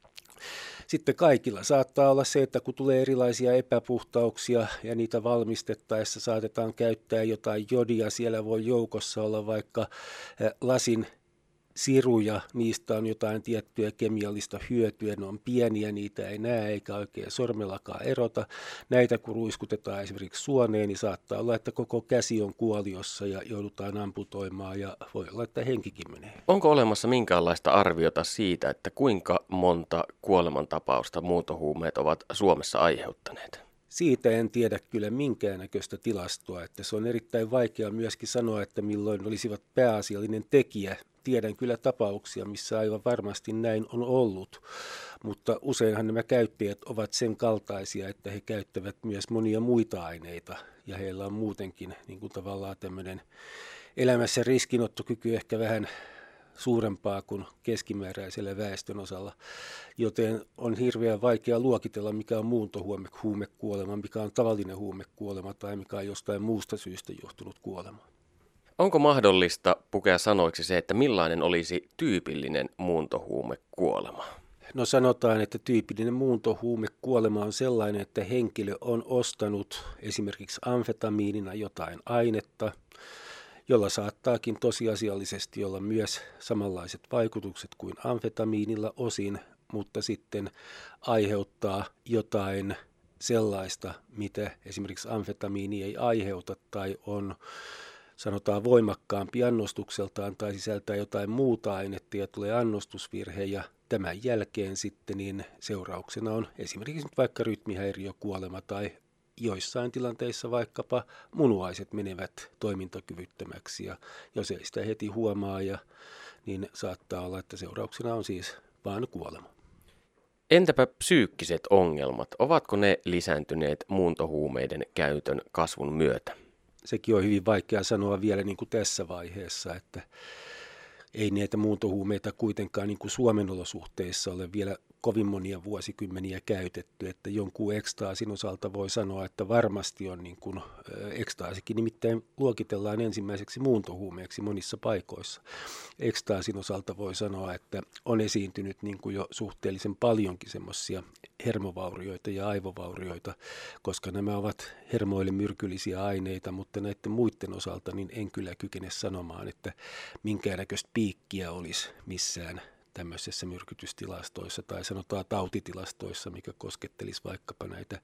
sitten kaikilla saattaa olla se, että kun tulee erilaisia epäpuhtauksia ja niitä valmistettaessa saatetaan käyttää jotain jodia, siellä voi joukossa olla vaikka lasin siruja, niistä on jotain tiettyä kemiallista hyötyä, ne on pieniä, niitä ei näe eikä oikein sormellakaan erota. Näitä kun ruiskutetaan esimerkiksi suoneen, niin saattaa olla, että koko käsi on kuoliossa ja joudutaan amputoimaan ja voi olla, että henkikin menee. Onko olemassa minkäänlaista arviota siitä, että kuinka monta kuolemantapausta muuntohuumeet ovat Suomessa aiheuttaneet? Siitä en tiedä kyllä minkäännäköistä tilastoa, että se on erittäin vaikea myöskin sanoa, että milloin olisivat pääasiallinen tekijä. Tiedän kyllä tapauksia, missä aivan varmasti näin on ollut, mutta useinhan nämä käyttäjät ovat sen kaltaisia, että he käyttävät myös monia muita aineita ja heillä on muutenkin niin kuin tavallaan tämmöinen elämässä riskinottokyky ehkä vähän suurempaa kuin keskimääräisellä väestönosalla, joten on hirveän vaikea luokitella, mikä on muuntohuumekuolema, mikä on tavallinen huumekuolema tai mikä on jostain muusta syystä johtunut kuolema. Onko mahdollista pukea sanoiksi se, että millainen olisi tyypillinen muuntohuumekuolema? No sanotaan, että tyypillinen muuntohuumekuolema on sellainen, että henkilö on ostanut esimerkiksi amfetamiinina jotain ainetta, jolla saattaakin tosiasiallisesti olla myös samanlaiset vaikutukset kuin amfetamiinilla osin, mutta sitten aiheuttaa jotain sellaista, mitä esimerkiksi amfetamiini ei aiheuta tai on sanotaan voimakkaampi annostukseltaan tai sisältää jotain muuta ainetta ja tulee annostusvirhe ja tämän jälkeen sitten niin seurauksena on esimerkiksi nyt vaikka rytmihäiriökuolema tai joissain tilanteissa vaikkapa munuaiset menevät toimintakyvyttömäksi ja jos ei sitä heti huomaa, ja, niin saattaa olla, että seurauksena on siis vain kuolema. Entäpä psyykkiset ongelmat? Ovatko ne lisääntyneet muuntohuumeiden käytön kasvun myötä? Sekin on hyvin vaikea sanoa vielä niin kuin tässä vaiheessa, että ei näitä muuntohuumeita kuitenkaan niin kuin Suomen olosuhteissa ole vielä kovin monia vuosikymmeniä käytetty, että jonkun ekstaasin osalta voi sanoa, että varmasti on niin kuin, ekstaasikin nimittäin luokitellaan ensimmäiseksi muuntohuumeeksi monissa paikoissa. Ekstaasin osalta voi sanoa, että on esiintynyt niin kuin jo suhteellisen paljonkin semmoisia hermovaurioita ja aivovaurioita, koska nämä ovat hermoille myrkyllisiä aineita, mutta näiden muiden osalta niin en kyllä kykene sanomaan, että minkäännäköistä piikkiä olisi missään tämmöisissä myrkytystilastoissa tai sanotaan tautitilastoissa, mikä koskettelisi vaikkapa näitä,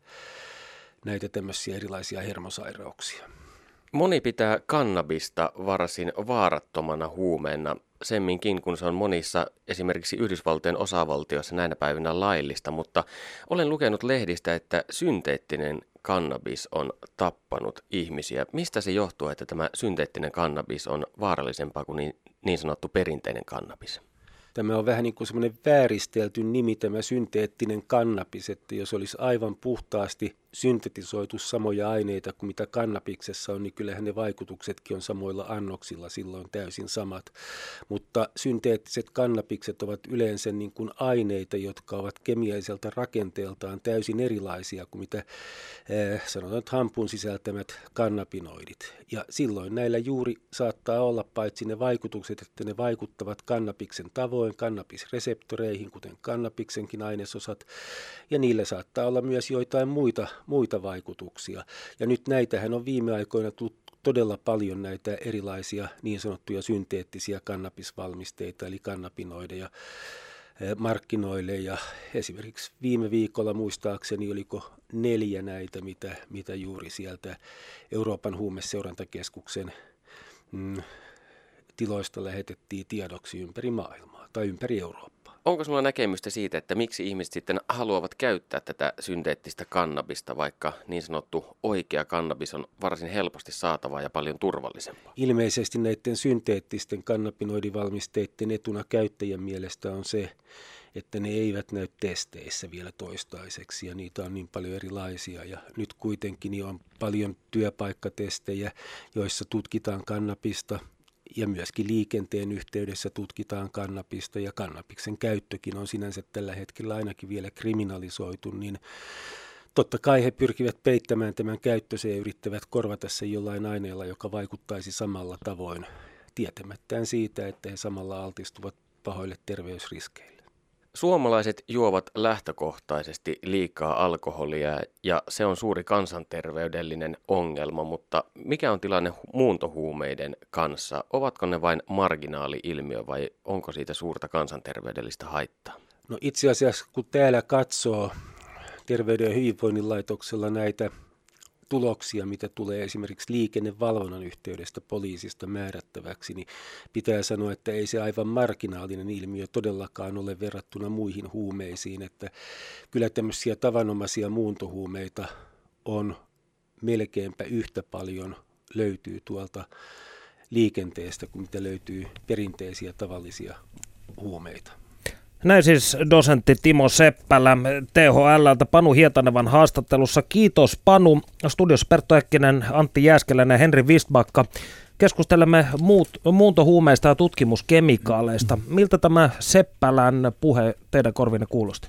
näitä tämmöisiä erilaisia hermosairauksia. Moni pitää kannabista varsin vaarattomana huumeena, semminkin kun se on monissa esimerkiksi Yhdysvaltojen osavaltioissa näinä päivinä laillista, mutta olen lukenut lehdistä, että synteettinen kannabis on tappanut ihmisiä. Mistä se johtuu, että tämä synteettinen kannabis on vaarallisempaa kuin niin, niin sanottu perinteinen kannabis? Tämä on vähän niin kuin semmoinen vääristelty nimi, tämä synteettinen kannabis, että jos olisi aivan puhtaasti syntetisoitu samoja aineita kuin mitä kannabiksessa on, niin kyllähän ne vaikutuksetkin on samoilla annoksilla silloin täysin samat. Mutta synteettiset kannabikset ovat yleensä niin kuin aineita, jotka ovat kemialliselta rakenteeltaan täysin erilaisia kuin mitä eh, sanotaan nyt hampun sisältämät kannabinoidit. Ja silloin näillä juuri saattaa olla paitsi ne vaikutukset, että ne vaikuttavat kannabiksen tavoin, kannabisreseptoreihin, kuten kannabiksenkin ainesosat, ja niillä saattaa olla myös joitain muita muita vaikutuksia. Ja nyt näitähän on viime aikoina tullut todella paljon näitä erilaisia niin sanottuja synteettisiä kannabisvalmisteita, eli kannabinoideja markkinoille. Ja esimerkiksi viime viikolla muistaakseni oliko neljä näitä, mitä, mitä juuri sieltä Euroopan huumeseurantakeskuksen mm, tiloista lähetettiin tiedoksi ympäri maailmaa tai ympäri Eurooppaa. Onko sinulla näkemystä siitä, että miksi ihmiset sitten haluavat käyttää tätä synteettistä kannabista, vaikka niin sanottu oikea kannabis on varsin helposti saatavaa ja paljon turvallisempaa? Ilmeisesti näiden synteettisten kannabinoidivalmisteiden etuna käyttäjän mielestä on se, että ne eivät näy testeissä vielä toistaiseksi ja niitä on niin paljon erilaisia. Ja nyt kuitenkin on paljon työpaikkatestejä, joissa tutkitaan kannabista. Ja myöskin liikenteen yhteydessä tutkitaan kannabista ja kannabiksen käyttökin on sinänsä tällä hetkellä ainakin vielä kriminalisoitu, niin totta kai he pyrkivät peittämään tämän käyttönsä ja yrittävät korvata sen jollain aineella, joka vaikuttaisi samalla tavoin, tietämättään siitä, että he samalla altistuvat pahoille terveysriskeille. Suomalaiset juovat lähtökohtaisesti liikaa alkoholia ja se on suuri kansanterveydellinen ongelma, mutta mikä on tilanne muuntohuumeiden kanssa? Ovatko ne vain marginaali-ilmiö vai onko siitä suurta kansanterveydellistä haittaa? No itse asiassa kun täällä katsoo Terveyden ja hyvinvoinnin laitoksella näitä tuloksia, mitä tulee esimerkiksi liikennevalvonnan yhteydestä poliisista määrättäväksi, niin pitää sanoa, että ei se aivan marginaalinen ilmiö todellakaan ole verrattuna muihin huumeisiin, että kyllä tämmöisiä tavanomaisia muuntohuumeita on melkeinpä yhtä paljon löytyy tuolta liikenteestä kuin mitä löytyy perinteisiä tavallisia huumeita. Näin siis dosentti Timo Seppälä T H L:ltä Panu Hietanevan haastattelussa. Kiitos Panu. Studiossa Perttu Häkkinen, Antti Jääskeläinen ja Henri Wistbacka. Keskustelemme muut, muuntohuumeista ja tutkimuskemikaaleista. Miltä tämä Seppälän puhe teidän korvinne kuulosti?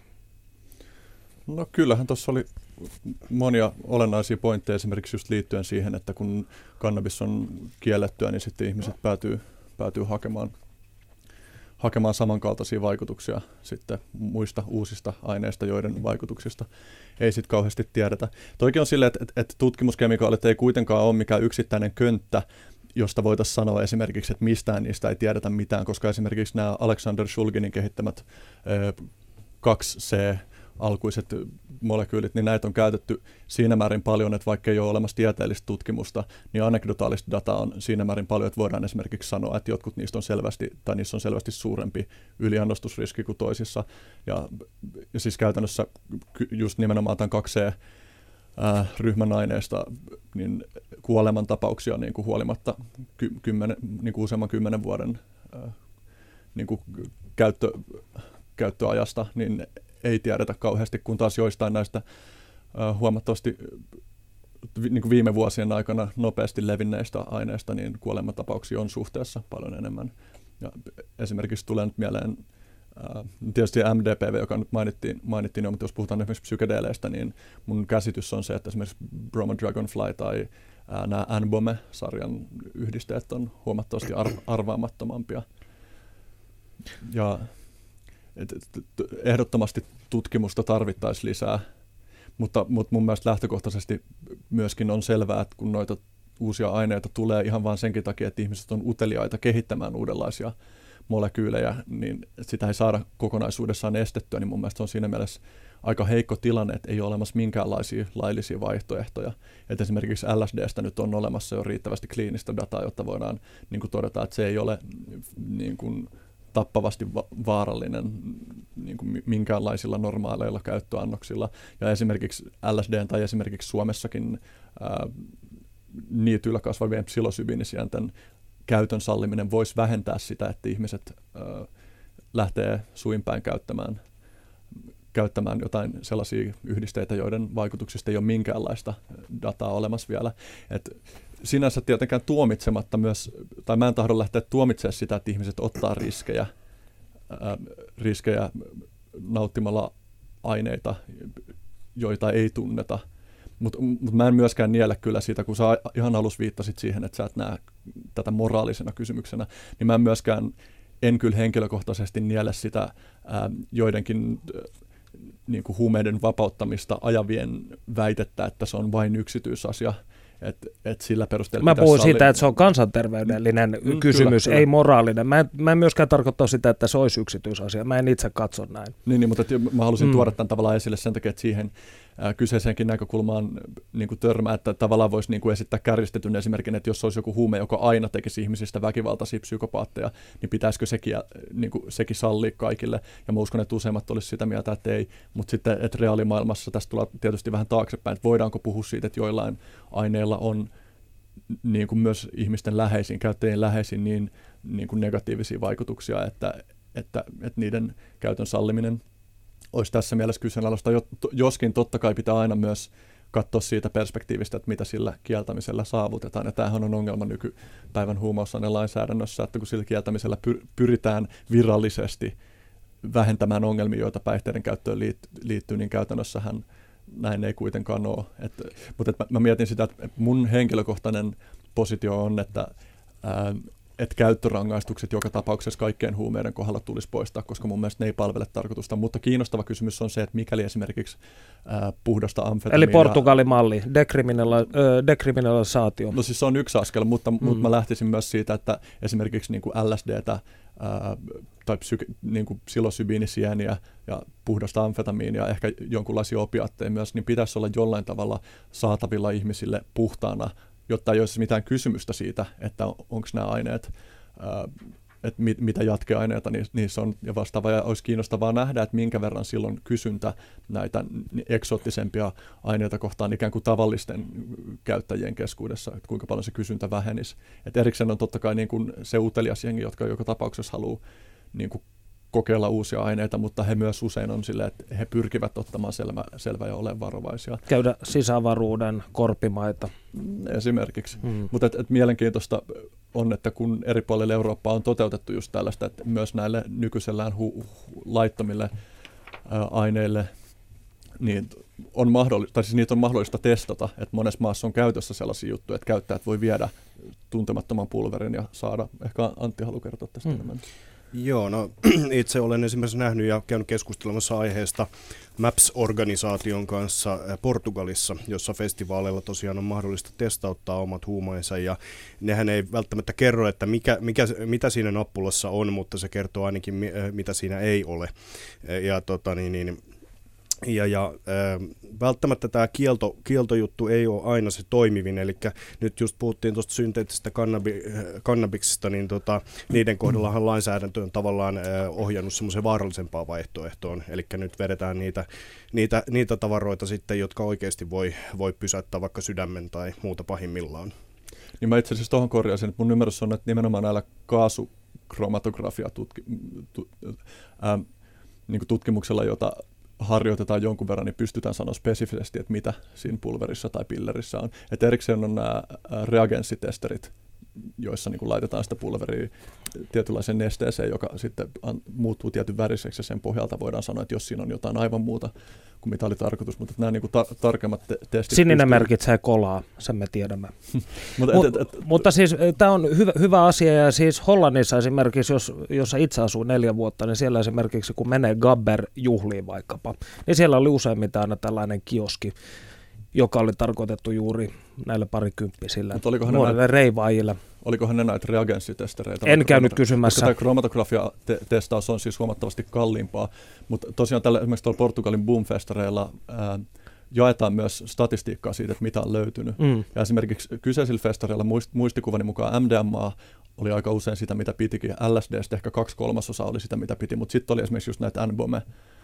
No kyllähän tuossa oli monia olennaisia pointteja esimerkiksi just liittyen siihen, että kun kannabis on kiellettyä, niin sitten ihmiset päätyy, päätyy hakemaan hakemaan samankaltaisia vaikutuksia sitten muista uusista aineista, joiden vaikutuksista ei sitten kauheasti tiedetä. Toikin on silleen, että, että tutkimuskemikaalit ei kuitenkaan ole mikään yksittäinen könttä, josta voitaisiin sanoa esimerkiksi, että mistään niistä ei tiedetä mitään, koska esimerkiksi nämä Alexander Shulginin kehittämät kaksi C-alkuiset molekyylit, niin näitä on käytetty siinä määrin paljon, että vaikka ei ole olemassa tieteellistä tutkimusta, niin anekdotaalista dataa on siinä määrin paljon, että voidaan esimerkiksi sanoa, että jotkut niistä on selvästi, tai niissä on selvästi suurempi yliannostusriski kuin toisissa. Ja, ja siis käytännössä just nimenomaan tämän kaksi C ryhmän aineista, niin kuolemantapauksia niin kuin huolimatta ky- kymmenen, niin kuin useamman kymmenen vuoden ää, niin kuin käyttö, käyttöajasta, niin ei tiedetä kauheasti, kun taas joistain näistä ää, huomattavasti niin kuin viime vuosien aikana nopeasti levinneistä aineista, niin kuolemantapauksia on suhteessa paljon enemmän. Ja esimerkiksi tulee nyt mieleen Uh, tietysti M D P V, joka nyt mainittiin, mainittiin jo, mutta jos puhutaan esimerkiksi psykedeeleistä, niin mun käsitys on se, että esimerkiksi Broma Dragonfly tai uh, nämä N-Bome-sarjan yhdisteet on huomattavasti ar- arvaamattomampia. Ja et, et, ehdottomasti tutkimusta tarvittaisiin lisää, mutta, mutta mun mielestä lähtökohtaisesti myöskin on selvää, että kun noita uusia aineita tulee ihan vain senkin takia, että ihmiset on uteliaita kehittämään uudenlaisia molekyylejä, niin sitä ei saada kokonaisuudessaan estettyä, niin mun mielestä on siinä mielessä aika heikko tilanne, että ei ole olemassa minkäänlaisia laillisia vaihtoehtoja. Et esimerkiksi L S D:stä nyt on olemassa jo riittävästi kliinistä dataa, jotta voidaan niin kuin todeta, että se ei ole niin kuin tappavasti va- vaarallinen niin kuin minkäänlaisilla normaaleilla käyttöannoksilla. Ja esimerkiksi L S D tai esimerkiksi Suomessakin ää, niityillä kasvavien psilosybiinisienten käytön salliminen voisi vähentää sitä, että ihmiset ö, lähtee suinpäin käyttämään, käyttämään jotain sellaisia yhdisteitä, joiden vaikutuksista ei ole minkäänlaista dataa olemassa vielä. Et sinänsä tietenkään tuomitsematta myös, tai mä en tahdo lähteä tuomitsemaan sitä, että ihmiset ottaa riskejä, ö, riskejä nauttimalla aineita, joita ei tunneta. Mutta mut mä en myöskään niele kyllä siitä, kun sä ihan alussa viittasit siihen, että sä et näe tätä moraalisena kysymyksenä, niin mä en myöskään, en kyllä henkilökohtaisesti niele sitä ää, joidenkin ää, niin kuin huumeiden vapauttamista ajavien väitettä, että se on vain yksityisasia. Että et sillä perusteella Mä puhuin salli... siitä, että se on kansanterveydellinen mm, kysymys, kyllä, ei kyllä. moraalinen. Mä en, mä en myöskään tarkoittaa sitä, että se olisi yksityisasia. Mä en itse katso näin. Niin, niin mutta mä halusin mm. tuoda tämän tavallaan esille sen takia, että siihen ää, kyseiseenkin näkökulmaan niin kuin törmää, että tavallaan voisi niin kuin esittää kärjistetyn esimerkin, että jos olisi joku huume, joka aina tekisi ihmisistä väkivaltaisia psykopaatteja, niin pitäisikö sekin, niin kuin, sekin sallia kaikille. Ja mä uskon, että useimmat olisi sitä mieltä, että ei. Mutta sitten, että reaalimaailmassa tästä tulee tietysti vähän taaksepäin, että voidaanko puhua siitä, että joillain aineilla on niin kuin myös ihmisten läheisiin, käyttäjien läheisiin niin, niin kuin negatiivisia vaikutuksia, että, että, että niiden käytön salliminen olisi tässä mielessä kyseenalaista, joskin totta kai pitää aina myös katsoa siitä perspektiivistä, että mitä sillä kieltämisellä saavutetaan. Ja tämähän on ongelma nykypäivän huumausainelainsäädännössä, että kun sillä kieltämisellä pyritään virallisesti vähentämään ongelmia, joita päihteiden käyttöön liittyy, niin käytännössähän näin ei kuitenkaan ole. Et, mutta et mä, mä mietin sitä, että mun henkilökohtainen positio on, että ää, et käyttörangaistukset joka tapauksessa kaikkien huumeiden kohdalla tulisi poistaa, koska mun mielestä ne ei palvele tarkoitusta. Mutta kiinnostava kysymys on se, että mikäli esimerkiksi ää, puhdasta amfetamiinia... Eli Portugalin malli, dekriminala- dekriminalisaatio. No siis se on yksi askel, mutta, mm. mutta mä lähtisin myös siitä, että esimerkiksi niin kuin L S D:tä ää, tai psyk- niin kuin psilosybiinisieniä ja puhdasta amfetamiinia, ehkä jonkunlaisia opiaatteja myös, niin pitäisi olla jollain tavalla saatavilla ihmisille puhtaana, jotta ei olisi mitään kysymystä siitä, että onko nämä aineet, ää, että mit, mitä jatkeaineita niissä on ja vastaavaa. Ja olisi kiinnostavaa nähdä, että minkä verran silloin kysyntä näitä eksoottisempia aineita kohtaan ikään kuin tavallisten käyttäjien keskuudessa, että kuinka paljon se kysyntä vähenisi. Et erikseen on totta kai niin kuin se utelias jengi, jotka joka tapauksessa haluaa niin kuin kokeilla uusia aineita, mutta he myös usein on silleen, että he pyrkivät ottamaan selvä, selvä ja olemaan varovaisia. Käydä sisävaruuden korpimaita. Esimerkiksi. Hmm. Mutta et, et mielenkiintoista on, että kun eri puolilla Eurooppaa on toteutettu just tällaista, että myös näille nykyisellään hu- hu- laittomille ää, aineille niin on mahdollista, tai siis niitä on mahdollista testata, että monessa maassa on käytössä sellaisia juttuja, että käyttäjät voi viedä tuntemattoman pulverin ja saada, ehkä Antti haluaa kertoa tästä hmm. enemmän. Joo, no itse olen esimerkiksi nähnyt ja käynyt keskustelemassa aiheesta MAPS-organisaation kanssa Portugalissa, jossa festivaaleilla tosiaan on mahdollista testauttaa omat huumeensa, ja nehän ei välttämättä kerro, että mikä, mikä, mitä siinä nappulassa on, mutta se kertoo ainakin, mitä siinä ei ole. Ja tota niin, niin Ja, ja äh, välttämättä tämä kielto, kieltojuttu ei ole aina se toimivin, eli nyt just puhuttiin tuosta synteettisestä kannabi, kannabiksista, niin tota, niiden kohdallahan lainsäädäntö on tavallaan äh, ohjannut semmoiseen vaarallisempaan vaihtoehtoon, eli nyt vedetään niitä, niitä, niitä tavaroita sitten, jotka oikeasti voi, voi pysäyttää vaikka sydämen tai muuta pahimmillaan. Niin mä itse asiassa tuohon korjaisin, että mun ymmärrys on, että nimenomaan näillä kaasukromatografia tutki, tu, äh, niin kuin tutkimuksella, jota harjoitetaan jonkun verran, niin pystytään sanoa spesifisesti, että mitä siinä pulverissa tai pillerissä on. Et erikseen on nämä reagenssitesterit, joissa niin kuin laitetaan sitä pulveria tietynlaiseen nesteeseen, joka sitten muuttuu tietyn väriseksi, ja sen pohjalta voidaan sanoa, että jos siinä on jotain aivan muuta kuin mitä oli tarkoitus, mutta nämä niin kuin ta- tarkemmat te- testit... Sininen pystyy... merkitsee kolaa, sen me tiedämme. mutta, Mut, et, et, et, mutta siis tämä on hyvä, hyvä asia, ja siis Hollannissa esimerkiksi, jos, jos itse asuu neljä vuotta, niin siellä esimerkiksi kun menee Gabber-juhliin vaikkapa, niin siellä oli useimmiten aina tällainen kioski, joka oli tarkoitettu juuri näille parikymppisille nuorille reivaajille. Olikohan ne näitä reagenssitestereitä? En käynyt kysymässä. Tämä kromatografia-testaus on siis huomattavasti kalliimpaa, mutta tosiaan tällä, esimerkiksi tuolla Portugalin Boom-festareilla ää, jaetaan myös statistiikkaa siitä, että mitä on löytynyt. Mm. Ja esimerkiksi kyseisillä festareilla muist, muistikuvani mukaan M D M A oli aika usein sitä, mitä pitikin. L S D:stä ehkä kaksi kolmasosaa oli sitä, mitä piti, mutta sitten oli esimerkiksi just näitä N-bome,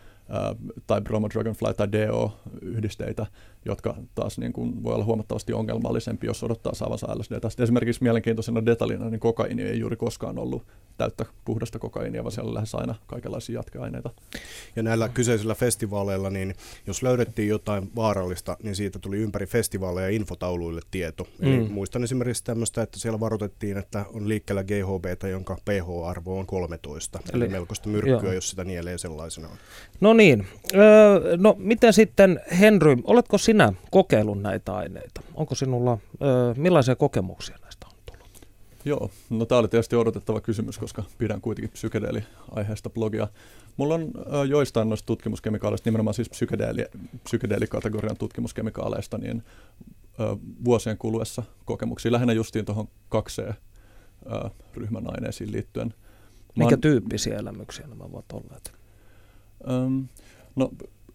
tai Bromo Dragonfly tai D O-yhdisteitä, jotka taas niin kuin voi olla huomattavasti ongelmallisempi, jos odottaa saavansa L S D:tä. Sitten esimerkiksi mielenkiintoisena detaljina, niin kokaiini ei juuri koskaan ollut täyttä puhdasta kokaiinia, vaan siellä on lähes aina kaikenlaisia jatkeaineita. Ja näillä kyseisillä festivaaleilla, niin jos löydettiin jotain vaarallista, niin siitä tuli ympäri festivaaleja infotauluille tieto. Eli mm. muistan esimerkiksi tämmöistä, että siellä varoitettiin, että on liikkeellä G H B:tä, jonka pH-arvo on kolmetoista. Eli, eli melkoista myrkkyä, joo, jos sitä nielee sellaisenaan. No niin, öö, no miten sitten Henry, oletko sinä kokeillut näitä aineita? Onko sinulla, öö, millaisia kokemuksia näistä on tullut? Joo, no tämä oli tietysti odotettava kysymys, koska pidän kuitenkin psykedeeli-aiheesta blogia. Mulla on ö, joistain noista tutkimuskemikaaleista, nimenomaan siis psykedeeli, psykedeelikategorian tutkimuskemikaaleista, niin ö, vuosien kuluessa kokemuksia, lähinnä justiin tuohon kaksi C-ryhmän aineisiin liittyen. Mikä oon, tyyppisiä elämyksiä nämä ovat olleet? Öm, no,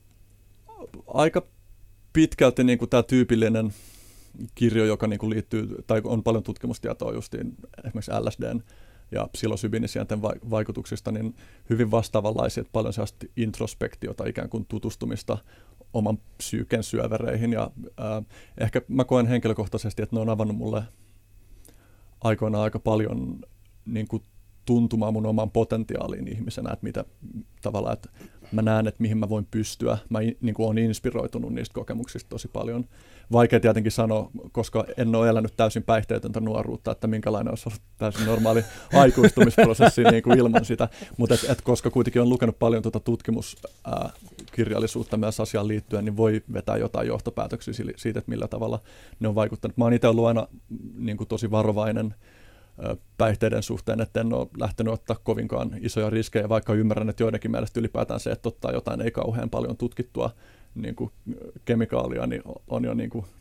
aika pitkälti niin kuin tämä tyypillinen kirjo, joka niin kuin liittyy, tai on paljon tutkimustietoa justiin esimerkiksi L S D:n ja psilosybinisienten vaikutuksista, niin hyvin vastaavanlaisia, että paljon sellaista introspektiota, ikään kuin tutustumista oman psyyken syövereihin. Ja äh, ehkä mä koen henkilökohtaisesti, että ne on avannut mulle aikoinaan aika paljon niin kuin tuntumaan mun oman potentiaaliin ihmisenä, että mitä tavallaan, että mä näen, että mihin mä voin pystyä. Mä niin kuin olen inspiroitunut niistä kokemuksista tosi paljon. Vaikea tietenkin sanoa, koska en ole elänyt täysin päihteetöntä nuoruutta, että minkälainen olisi ollut täysin normaali aikuistumisprosessi niin kuin ilman sitä. Mutta et, et koska kuitenkin on lukenut paljon tuota tutkimuskirjallisuutta myös asiaan liittyen, niin voi vetää jotain johtopäätöksiä siitä, että millä tavalla ne on vaikuttanut. Mä oon itse ollut aina niin kuin tosi varovainen päihteiden suhteen, että en ole lähtenyt ottaa kovinkaan isoja riskejä, vaikka ymmärrän, että joidenkin mielestä ylipäätään se, että ottaa jotain ei kauhean paljon tutkittua niin kuin kemikaalia, niin on jo niin kuin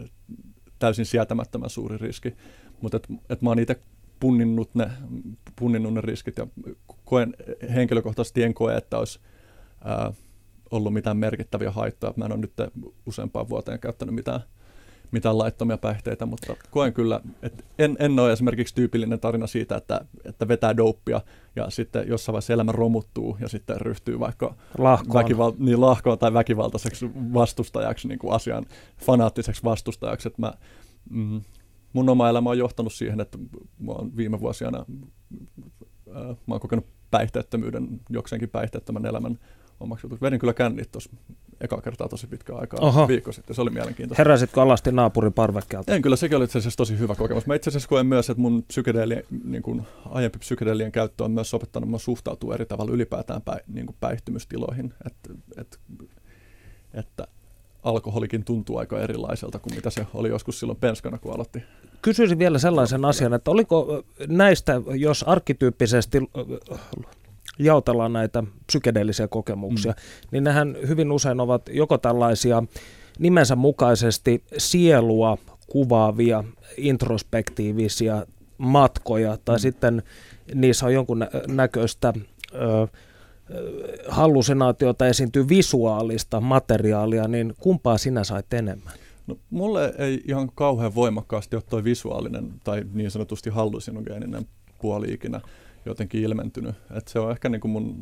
täysin sietämättömän suuri riski. Mutta et, et mä oon itse punninnut ne, punninnut ne riskit ja koen, henkilökohtaisesti en koe, että olisi ää, ollut mitään merkittäviä haittoja. Mä en ole nyt useampaan vuoteen käyttänyt mitään mitään laittomia päihteitä, mutta koen kyllä, että en, en ole esimerkiksi tyypillinen tarina siitä, että, että vetää dopea ja sitten jossain vaiheessa elämä romuttuu ja sitten ryhtyy vaikka väkival- niin lahkoon tai väkivaltaiseksi vastustajaksi, niin kuin asian fanaattiseksi vastustajaksi. Että mä, mm, mun oma elämä on johtanut siihen, että mä oon viime vuosina äh, mä oon kokenut päihteettömyyden, jokseenkin päihteettömän elämän omaksi jutuksi. Vedin kyllä kännit tuossa eka kertaa tosi pitkään aikaa, Oho. viikko sitten. Se oli mielenkiintoista. Heräsitkö alasti naapurin parvekkeelta? En kyllä, sekin oli itse asiassa tosi hyvä kokemus. Mä itse asiassa koen myös, että mun psykedeelien, niin kuin aiempi psykedeelien käyttö on myös opettanut mua suhtautua eri tavalla ylipäätään päi, niin kuin päihtymystiloihin. Et, et, että alkoholikin tuntuu aika erilaiselta kuin mitä se oli joskus silloin penskana, kun aloitti. Kysyisin vielä sellaisen asian, että oliko näistä, jos arkkityyppisesti jaotellaan näitä psykedeellisiä kokemuksia, mm. niin nehän hyvin usein ovat joko tällaisia nimensä mukaisesti sielua kuvaavia, introspektiivisia matkoja, tai mm. sitten niissä on jonkun näköistä ö, hallusinaatiota, esiintyy visuaalista materiaalia, niin kumpaa sinä sait enemmän? No, mulle ei ihan kauhean voimakkaasti ole toi visuaalinen tai niin sanotusti hallusinogeeninen puoli ikinä jotenkin ilmentynyt. Et se on ehkä niin kuin mun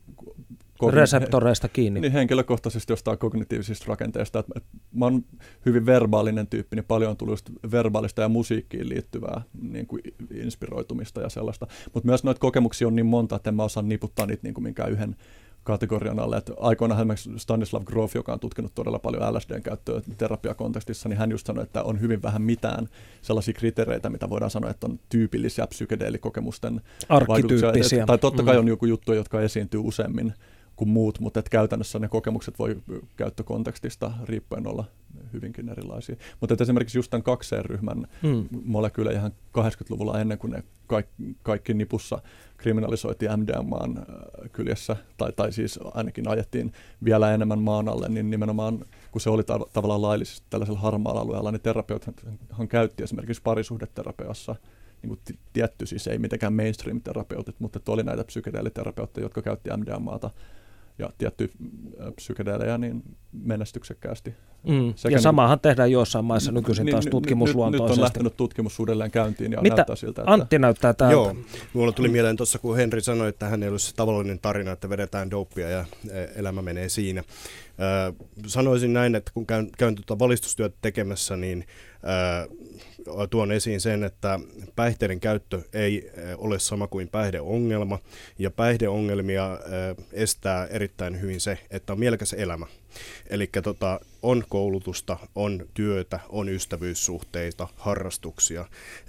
kogni- reseptoreista kiinni. Niin henkilökohtaisesti jostain kognitiivisista rakenteista. Et, et mä oon hyvin verbaalinen tyyppi, niin paljon on tullut just verbaalista ja musiikkiin liittyvää niin kuin inspiroitumista ja sellaista. Mutta myös noita kokemuksia on niin monta, että en mä osaa niputtaa niitä niin kuin minkään yhden kategorian alle. Et aikoinaan esimerkiksi Stanislav Grof, joka on tutkinut todella paljon L S D:n käyttöä terapiakontekstissa, niin hän just sanoi, että on hyvin vähän mitään sellaisia kriteereitä, mitä voidaan sanoa, että on tyypillisiä psykedeelikokemusten arkkityyppisiä. Tai totta kai on joku juttu, jotka esiintyy useammin kuin muut, mutta et käytännössä ne kokemukset voi käyttökontekstista riippuen olla hyvinkin erilaisia. Mutta esimerkiksi just tämän kaksi C-ryhmän mm. molekyylejähän kahdeksankymmentäluvulla ennen kuin ne kaikki, kaikki nipussa kriminalisoitiin M D M A:n kyljessä, tai, tai siis ainakin ajettiin vielä enemmän maan alle, niin nimenomaan kun se oli tav- tavallaan laillisesti tällaisella harmaalla alueella, niin terapeuthan käytti esimerkiksi parisuhdeterapiassa niin kuin t- tietty, siis ei mitenkään mainstream-terapeutit, mutta oli näitä psykedeeliterapeutteja, jotka käytti M D M A:ta ja tiettyjä psykedeelejä niin menestyksekkäästi. Mm. Ja samahan tehdään joissain maissa nykyisin niin, taas tutkimusluontoisesti. Nyt on lähtenyt tutkimus uudelleen käyntiin ja Mitä näyttää siltä, että... Antti näyttää täältä? Joo, mulla tuli mieleen tuossa, kun Henri sanoi, että hän ei ole se tavallinen tarina, että vedetään dopea ja elämä menee siinä. Äh, sanoisin näin, että kun käyn, käyn tuota valistustyötä tekemässä, niin äh, tuon esiin sen, että päihteiden käyttö ei ole sama kuin päihdeongelma, ja päihdeongelmia äh, estää erittäin hyvin se, että on mielekäs elämä. Eli tota, on koulutusta, on työtä, on ystävyyssuhteita, harrastuksia.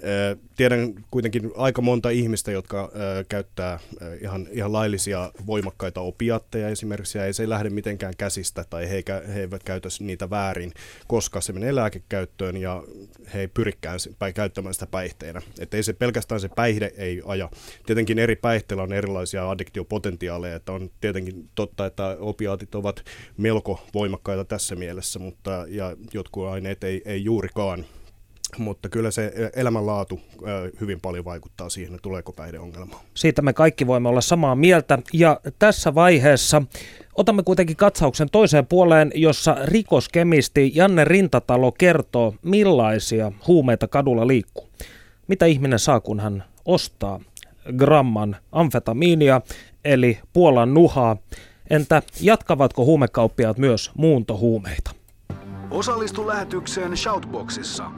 Tiedän kuitenkin aika monta ihmistä, jotka käyttää ihan, ihan laillisia voimakkaita opiatteja esimerkiksi, ja ei se lähde mitenkään käsistä, tai he, he eivät käytä niitä väärin, koska se menee lääkekäyttöön, ja he ei pyrikään käyttämään sitä päihteenä. Että ei se pelkästään se päihde ei aja. Tietenkin eri päihteillä on erilaisia addiktiopotentiaaleja, että on tietenkin totta, että opiaatit ovat melko voimakkaita tässä mielessä, mutta ja jotkut aineet ei, ei juurikaan, mutta kyllä se elämänlaatu hyvin paljon vaikuttaa siihen, että tuleeko päihdeongelmaa. Siitä me kaikki voimme olla samaa mieltä, ja tässä vaiheessa otamme kuitenkin katsauksen toiseen puoleen, jossa rikoskemisti Janne Rintatalo kertoo, millaisia huumeita kadulla liikkuu. Mitä ihminen saa, kun hän ostaa gramman amfetamiinia, eli Puolan nuhaa. Entä jatkavatko huumekauppiaat myös muuntohuumeita? Osallistu lähetykseen Shoutboxissa.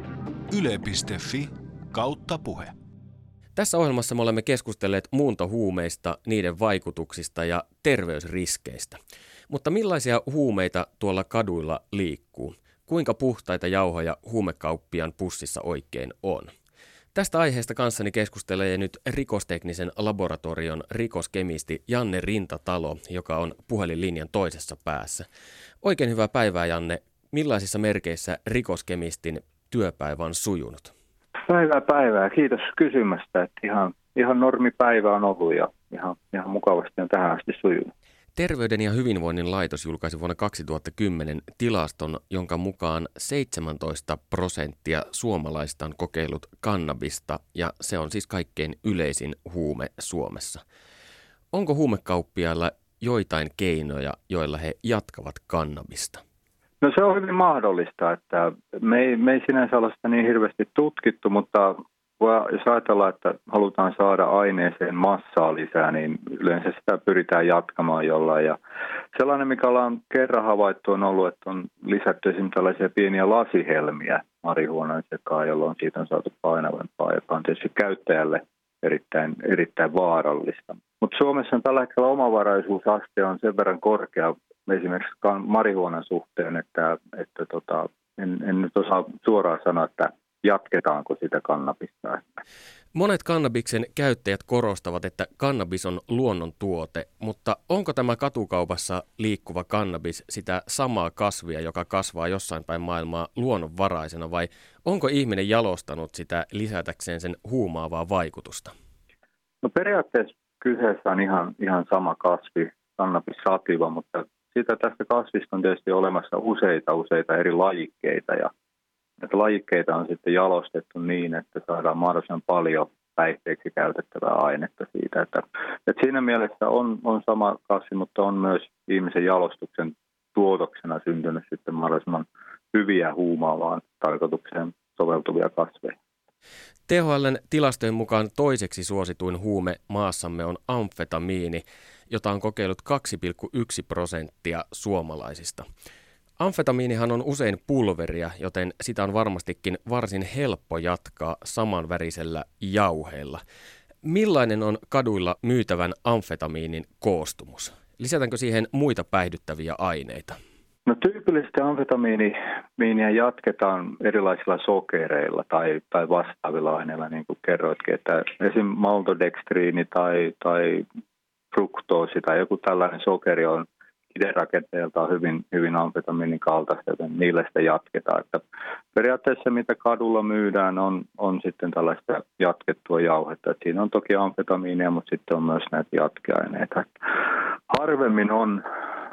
Yle piste fi kautta puhe. Tässä ohjelmassa me olemme keskustelleet muuntohuumeista, niiden vaikutuksista ja terveysriskeistä. Mutta millaisia huumeita tuolla kaduilla liikkuu? Kuinka puhtaita jauhoja huumekauppiaan pussissa oikein on? Tästä aiheesta kanssani keskustelee nyt rikosteknisen laboratorion rikoskemisti Janne Rintatalo, joka on puhelinlinjan toisessa päässä. Oikein hyvää päivää, Janne. Millaisissa merkeissä rikoskemistin työpäivä on sujunut? Päivää päivää. Kiitos kysymästä. Että ihan, ihan normipäivä on ollut ja ihan, ihan mukavasti on tähän asti sujunut. Terveyden ja hyvinvoinnin laitos julkaisi vuonna kaksituhattakymmenen tilaston, jonka mukaan seitsemäntoista prosenttia suomalaista on kokeillut kannabista, ja se on siis kaikkein yleisin huume Suomessa. Onko huumekauppiailla joitain keinoja, joilla he jatkavat kannabista? No se on hyvin mahdollista, että me ei, me ei sinänsä ole sitä niin hirveästi tutkittu, mutta jos ajatellaan, että halutaan saada aineeseen massaa lisää, niin yleensä sitä pyritään jatkamaan jollain. Ja sellainen, mikä ollaan kerran havaittu, on ollut, että on lisätty esimerkiksi tällaisia pieniä lasihelmiä marihuonan sekaan, jolloin siitä on saatu painavampaa, joka on tietysti käyttäjälle erittäin, erittäin vaarallista. Mutta Suomessa on tällä hetkellä omavaraisuusaste on sen verran korkea esimerkiksi marihuonan suhteen, että, että tota, en, en nyt osaa suoraan sanoa, että jatketaanko sitä kannabista. Monet kannabiksen käyttäjät korostavat, että kannabis on luonnontuote, mutta onko tämä katukaupassa liikkuva kannabis sitä samaa kasvia, joka kasvaa jossain päin maailmaa luonnonvaraisena, vai onko ihminen jalostanut sitä lisätäkseen sen huumaavaa vaikutusta? No periaatteessa kyseessä on ihan, ihan sama kasvi, kannabis sativa, mutta siitä tästä kasvista on tietysti olemassa useita, useita eri lajikkeita ja näitä lajikkeita on sitten jalostettu niin, että saadaan mahdollisimman paljon päihteeksi käytettävää ainetta siitä. Että, että siinä mielessä on, on sama kasvi, mutta on myös ihmisen jalostuksen tuotoksena syntynyt sitten mahdollisimman hyviä huumaavaan tarkoitukseen soveltuvia kasveja. T H L:n tilastojen mukaan toiseksi suosituin huume maassamme on amfetamiini, jota on kokeillut kaksi pilkku yksi prosenttia suomalaisista. Amfetamiinihan on usein pulveria, joten sitä on varmastikin varsin helppo jatkaa samanvärisellä jauheella. Millainen on kaduilla myytävän amfetamiinin koostumus? Lisätäänkö siihen muita päihdyttäviä aineita? No tyypillisesti amfetamiiniä jatketaan erilaisilla sokereilla tai, tai vastaavilla aineilla, niin kuin kerroitkin, että esim. Maltodextriini tai, tai fruktoosi tai joku tällainen sokeri on iderakenteeltaan hyvin, hyvin amfetamiinin kaltaista, joten niillä sitä jatketaan. Että periaatteessa mitä kadulla myydään on, on sitten tällaista jatkettua jauhetta. Että siinä on toki amfetamiinia, mutta sitten on myös näitä jatkeaineita. Harvemmin on,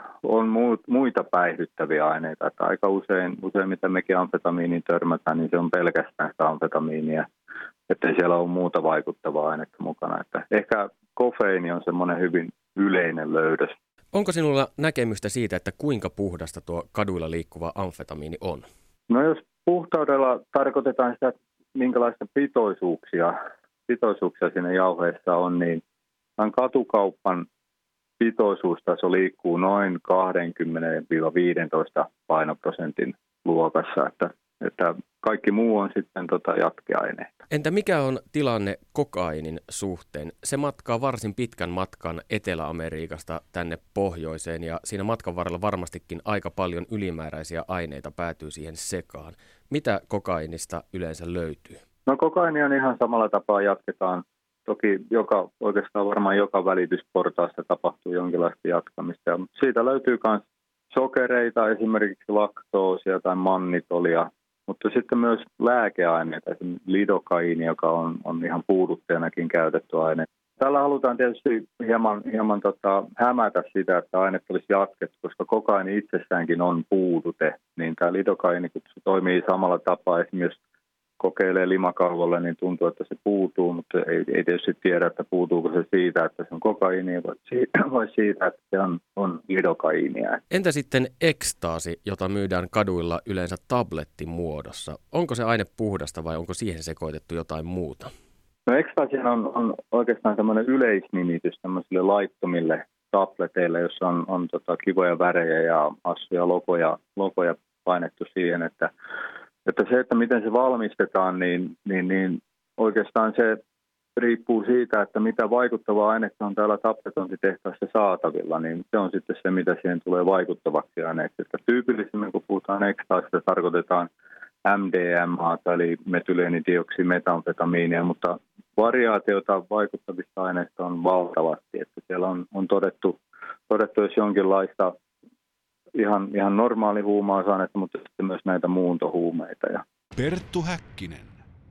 on muita päihdyttäviä aineita. Että aika usein, usein, mitä mekin amfetamiiniin törmätään, niin se on pelkästään sitä amfetamiinia, ettei siellä ole muuta vaikuttavaa ainetta mukana. Että ehkä kofeiini on semmoinen hyvin yleinen löydös. Onko sinulla näkemystä siitä, että kuinka puhdasta tuo kaduilla liikkuva amfetamiini on? No jos puhtaudella tarkoitetaan sitä, minkälaista pitoisuuksia, pitoisuuksia siinä jauheessa on, niin katukaupan pitoisuustaso liikkuu noin kaksikymmentä viisitoista painoprosentin luokassa, että, että kaikki muu on sitten tota jatkeaineita. Entä mikä on tilanne kokainin suhteen? Se matkaa varsin pitkän matkan Etelä-Amerikasta tänne pohjoiseen ja siinä matkan varrella varmastikin aika paljon ylimääräisiä aineita päätyy siihen sekaan. Mitä kokainista yleensä löytyy? No kokaini on ihan samalla tapaa jatketaan. Toki joka, oikeastaan varmaan joka välitysportaassa tapahtuu jonkinlaista jatkamista. Mutta siitä löytyy myös sokereita, esimerkiksi laktoosia tai mannitolia. Mutta sitten myös lääkeaineita, esimerkiksi lidokaini, joka on, on ihan puudutteanakin käytetty aine. Tällä halutaan tietysti hieman, hieman tota, hämätä sitä, että aine olisi jatkettu, koska kokaini itsessäänkin on puudute. Niin tämä lidokaini, kun se toimii samalla tapaa, esimerkiksi jos kokeilee limakalvolle, niin tuntuu, että se puutuu, mutta ei, ei tietysti tiedä, että puutuuko se siitä, että se on kokaiinia vai siitä, vai siitä että se on, on lidokaiinia. Entä sitten ekstaasi, jota myydään kaduilla yleensä tablettimuodossa? Onko se aine puhdasta vai onko siihen sekoitettu jotain muuta? No ekstaasi on, on oikeastaan semmoinen yleisnimitys tämmöisille laittomille tableteille, jossa on, on tota kivoja värejä ja hassuja logoja, logoja painettu siihen, että Että se, että miten se valmistetaan, niin, niin, niin oikeastaan se riippuu siitä, että mitä vaikuttavaa ainetta on täällä tabletointitehtaassa saatavilla, niin se on sitten se, mitä siihen tulee vaikuttavaksi aineeksi. Että tyypillisemmin, kun puhutaan ekstaasista, tarkoitetaan M D M A, eli metyleenidioksimetamfetamiinia, mutta variaatiota vaikuttavista aineista on valtavasti. Että siellä on, on todettu, todettu, jos jonkinlaista Ihan, ihan normaali huumausainetta, mutta sitten myös näitä muuntohuumeita. Perttu Häkkinen.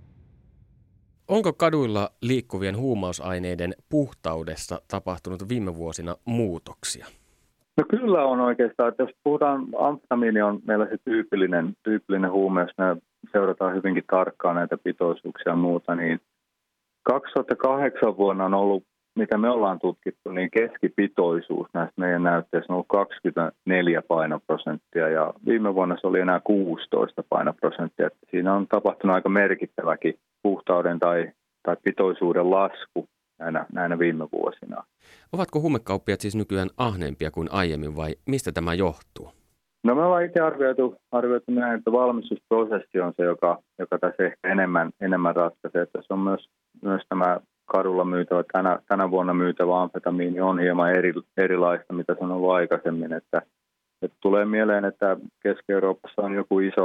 Onko kaduilla liikkuvien huumausaineiden puhtaudessa tapahtunut viime vuosina muutoksia? No kyllä on oikeastaan, että jos puhutaan, amfetamiini on meillä se tyypillinen, tyypillinen huume, jos me seurataan hyvinkin tarkkaan näitä pitoisuuksia ja muuta, niin kaksituhattakahdeksan vuonna on ollut, mitä me ollaan tutkittu, niin keskipitoisuus näistä meidän näytteissä on ollut kaksikymmentäneljä painoprosenttia ja viime vuonna se oli enää kuusitoista painoprosenttia. Että siinä on tapahtunut aika merkittäväkin puhtauden tai, tai pitoisuuden lasku näinä, näinä viime vuosina. Ovatko huumekauppiaat siis nykyään ahneempia kuin aiemmin vai mistä tämä johtuu? No me ollaan itse arvioitu, arvioitu näin, että valmistusprosessi on se, joka, joka tässä ehkä enemmän, enemmän ratkaisee. Että se on myös, myös tämä kadulla myytävä, tänä, tänä vuonna myytävä amfetamiini on hieman eri, erilaista, mitä sanoin aikaisemmin. Että, että tulee mieleen, että Keski-Euroopassa on joku iso,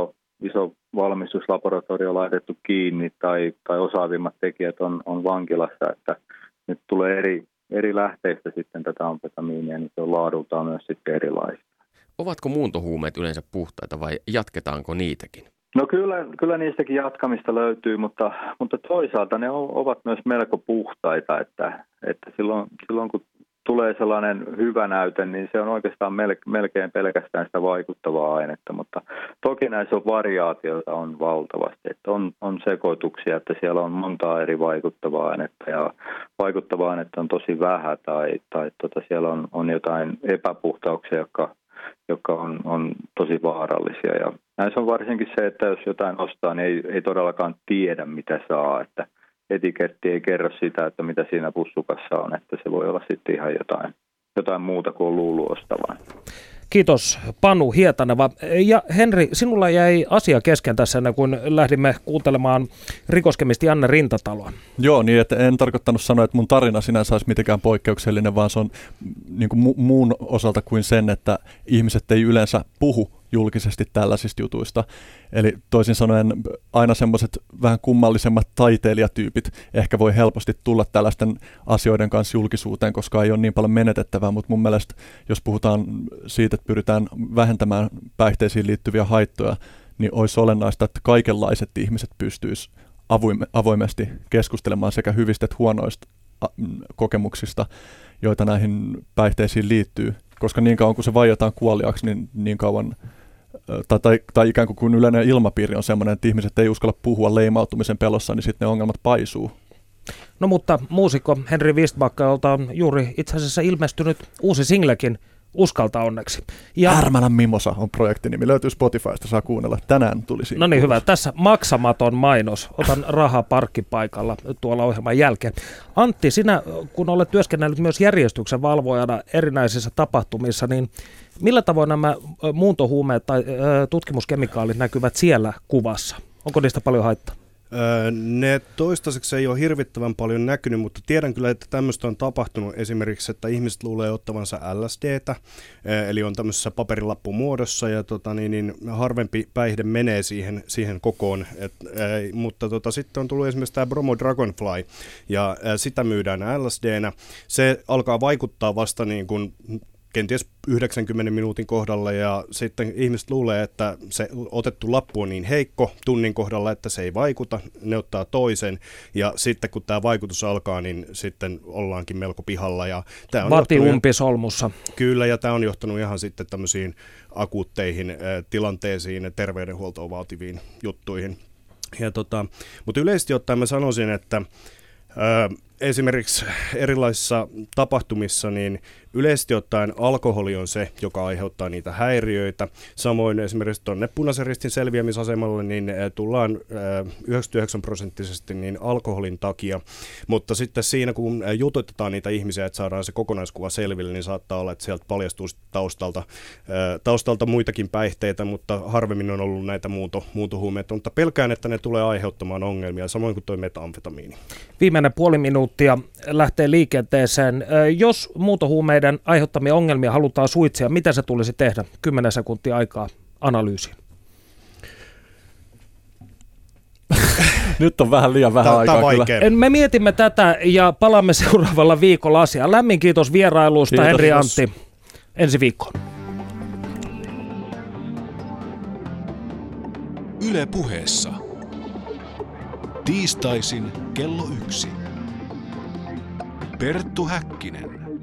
iso valmistuslaboratorio laitettu kiinni tai, tai osaavimmat tekijät on, on vankilassa, että nyt tulee eri, eri lähteistä sitten tätä amfetamiinia, niin se on laadultaan myös sitten erilaista. Ovatko muuntohuumeet yleensä puhtaita vai jatketaanko niitäkin? No kyllä, kyllä niistäkin jatkamista löytyy, mutta, mutta toisaalta ne ovat myös melko puhtaita, että, että silloin, silloin kun tulee sellainen hyvä näyte, niin se on oikeastaan melkein pelkästään sitä vaikuttavaa ainetta, mutta toki näissä on variaatioita on valtavasti, että on, on sekoituksia, että siellä on montaa eri vaikuttavaa ainetta ja vaikuttavaa ainetta on tosi vähän tai, tai tota siellä on, on jotain epäpuhtauksia, jotka, jotka on, on tosi vaarallisia ja näissä on varsinkin se, että jos jotain ostaa, niin ei, ei todellakaan tiedä mitä saa, että etiketti ei kerro sitä, että mitä siinä pussukassa on, että se voi olla sitten ihan jotain, jotain muuta kuin on luullut ostavan. Kiitos Panu Hietaneva. Ja Henri, sinulla jäi asia kesken tässä ennen kuin lähdimme kuuntelemaan rikoskemisti Janne Rintataloa. Joo, niin että en tarkoittanut sanoa, että mun tarina sinänsä olisi mitenkään poikkeuksellinen, vaan se on niin kuin mu- muun osalta kuin sen, että ihmiset ei yleensä puhu julkisesti tällaisista jutuista. Eli toisin sanoen aina semmoiset vähän kummallisemmat taiteilijatyypit ehkä voi helposti tulla tällaisten asioiden kanssa julkisuuteen, koska ei ole niin paljon menetettävää, mutta mun mielestä jos puhutaan siitä, että pyritään vähentämään päihteisiin liittyviä haittoja, niin olisi olennaista, että kaikenlaiset ihmiset pystyisivät avoimesti keskustelemaan sekä hyvistä että huonoista kokemuksista, joita näihin päihteisiin liittyy, koska niin kauan kun se vaiotaan kuoliaaksi, niin niin kauan Tai, tai, tai ikään kuin kun yleinen ilmapiiri on sellainen, että ihmiset ei uskalla puhua leimautumisen pelossa, niin sitten ne ongelmat paisuu. No mutta muusikko Henri Vistbackalta on juuri itse asiassa ilmestynyt uusi singlekin, Uskalta onneksi. Ja Härmälän Mimosa on projektinimi, löytyy Spotifysta, saa kuunnella. Tänään tuli siinä. No niin, hyvä. Tässä maksamaton mainos. Otan rahaa parkkipaikalla tuolla ohjelman jälkeen. Antti, sinä kun olet työskennellyt myös järjestyksen valvojana erinäisissä tapahtumissa, niin millä tavoin nämä muuntohuumeet tai tutkimuskemikaalit näkyvät siellä kuvassa? Onko niistä paljon haittaa? Ne toistaiseksi ei ole hirvittävän paljon näkynyt, mutta tiedän kyllä, että tämmöistä on tapahtunut esimerkiksi, että ihmiset luulee ottavansa L S D:tä, eli on tämmöisessä paperilappumuodossa ja tota, niin, niin harvempi päihde menee siihen, siihen kokoon, et, ä, mutta tota, sitten on tullut esimerkiksi tämä Bromo Dragonfly ja ä, sitä myydään L S D:nä. Se alkaa vaikuttaa vasta niin kuin kenties yhdeksänkymmenen minuutin kohdalla ja sitten ihmiset luulee, että se otettu lappu on niin heikko tunnin kohdalla, että se ei vaikuta, ne ottaa toisen ja sitten kun tämä vaikutus alkaa, niin sitten ollaankin melko pihalla. Ja tämä on Vati umpisolmussa. Kyllä, ja tämä on johtanut ihan sitten tämmöisiin akuutteihin äh, tilanteisiin, terveydenhuoltoon vaativiin juttuihin. Ja tota, mutta yleisesti ottaen mä sanoisin, että äh, esimerkiksi erilaisissa tapahtumissa, niin yleisesti ottaen alkoholi on se, joka aiheuttaa niitä häiriöitä. Samoin esimerkiksi tuonne Punaisen Ristin selviämisasemalle niin tullaan yhdeksänkymmentäyhdeksän prosenttisesti niin alkoholin takia, mutta sitten siinä kun jututetaan niitä ihmisiä, että saadaan se kokonaiskuva selville, niin saattaa olla, että sieltä paljastuu taustalta, taustalta muitakin päihteitä, mutta harvemmin on ollut näitä muunto, muuntohuumeita, mutta pelkään, että ne tulee aiheuttamaan ongelmia, samoin kuin tuo metamfetamiini. Viimeinen puoli minuuttia lähtee liikenteeseen. Jos muuntohuumeiden aiheuttamia ongelmia halutaan suitsia, mitä se tulisi tehdä? Kymmenen sekuntia aikaa analyysiin. Nyt on vähän liian vähän Tämä aikaa kyllä. Me mietimme tätä ja palaamme seuraavalla viikolla asiaan. Lämmin kiitos vierailusta, kiitos, Henri kiitos. Antti. Ensi viikkoon. Yle Puheessa. Tiistaisin kello yksi. Perttu Häkkinen.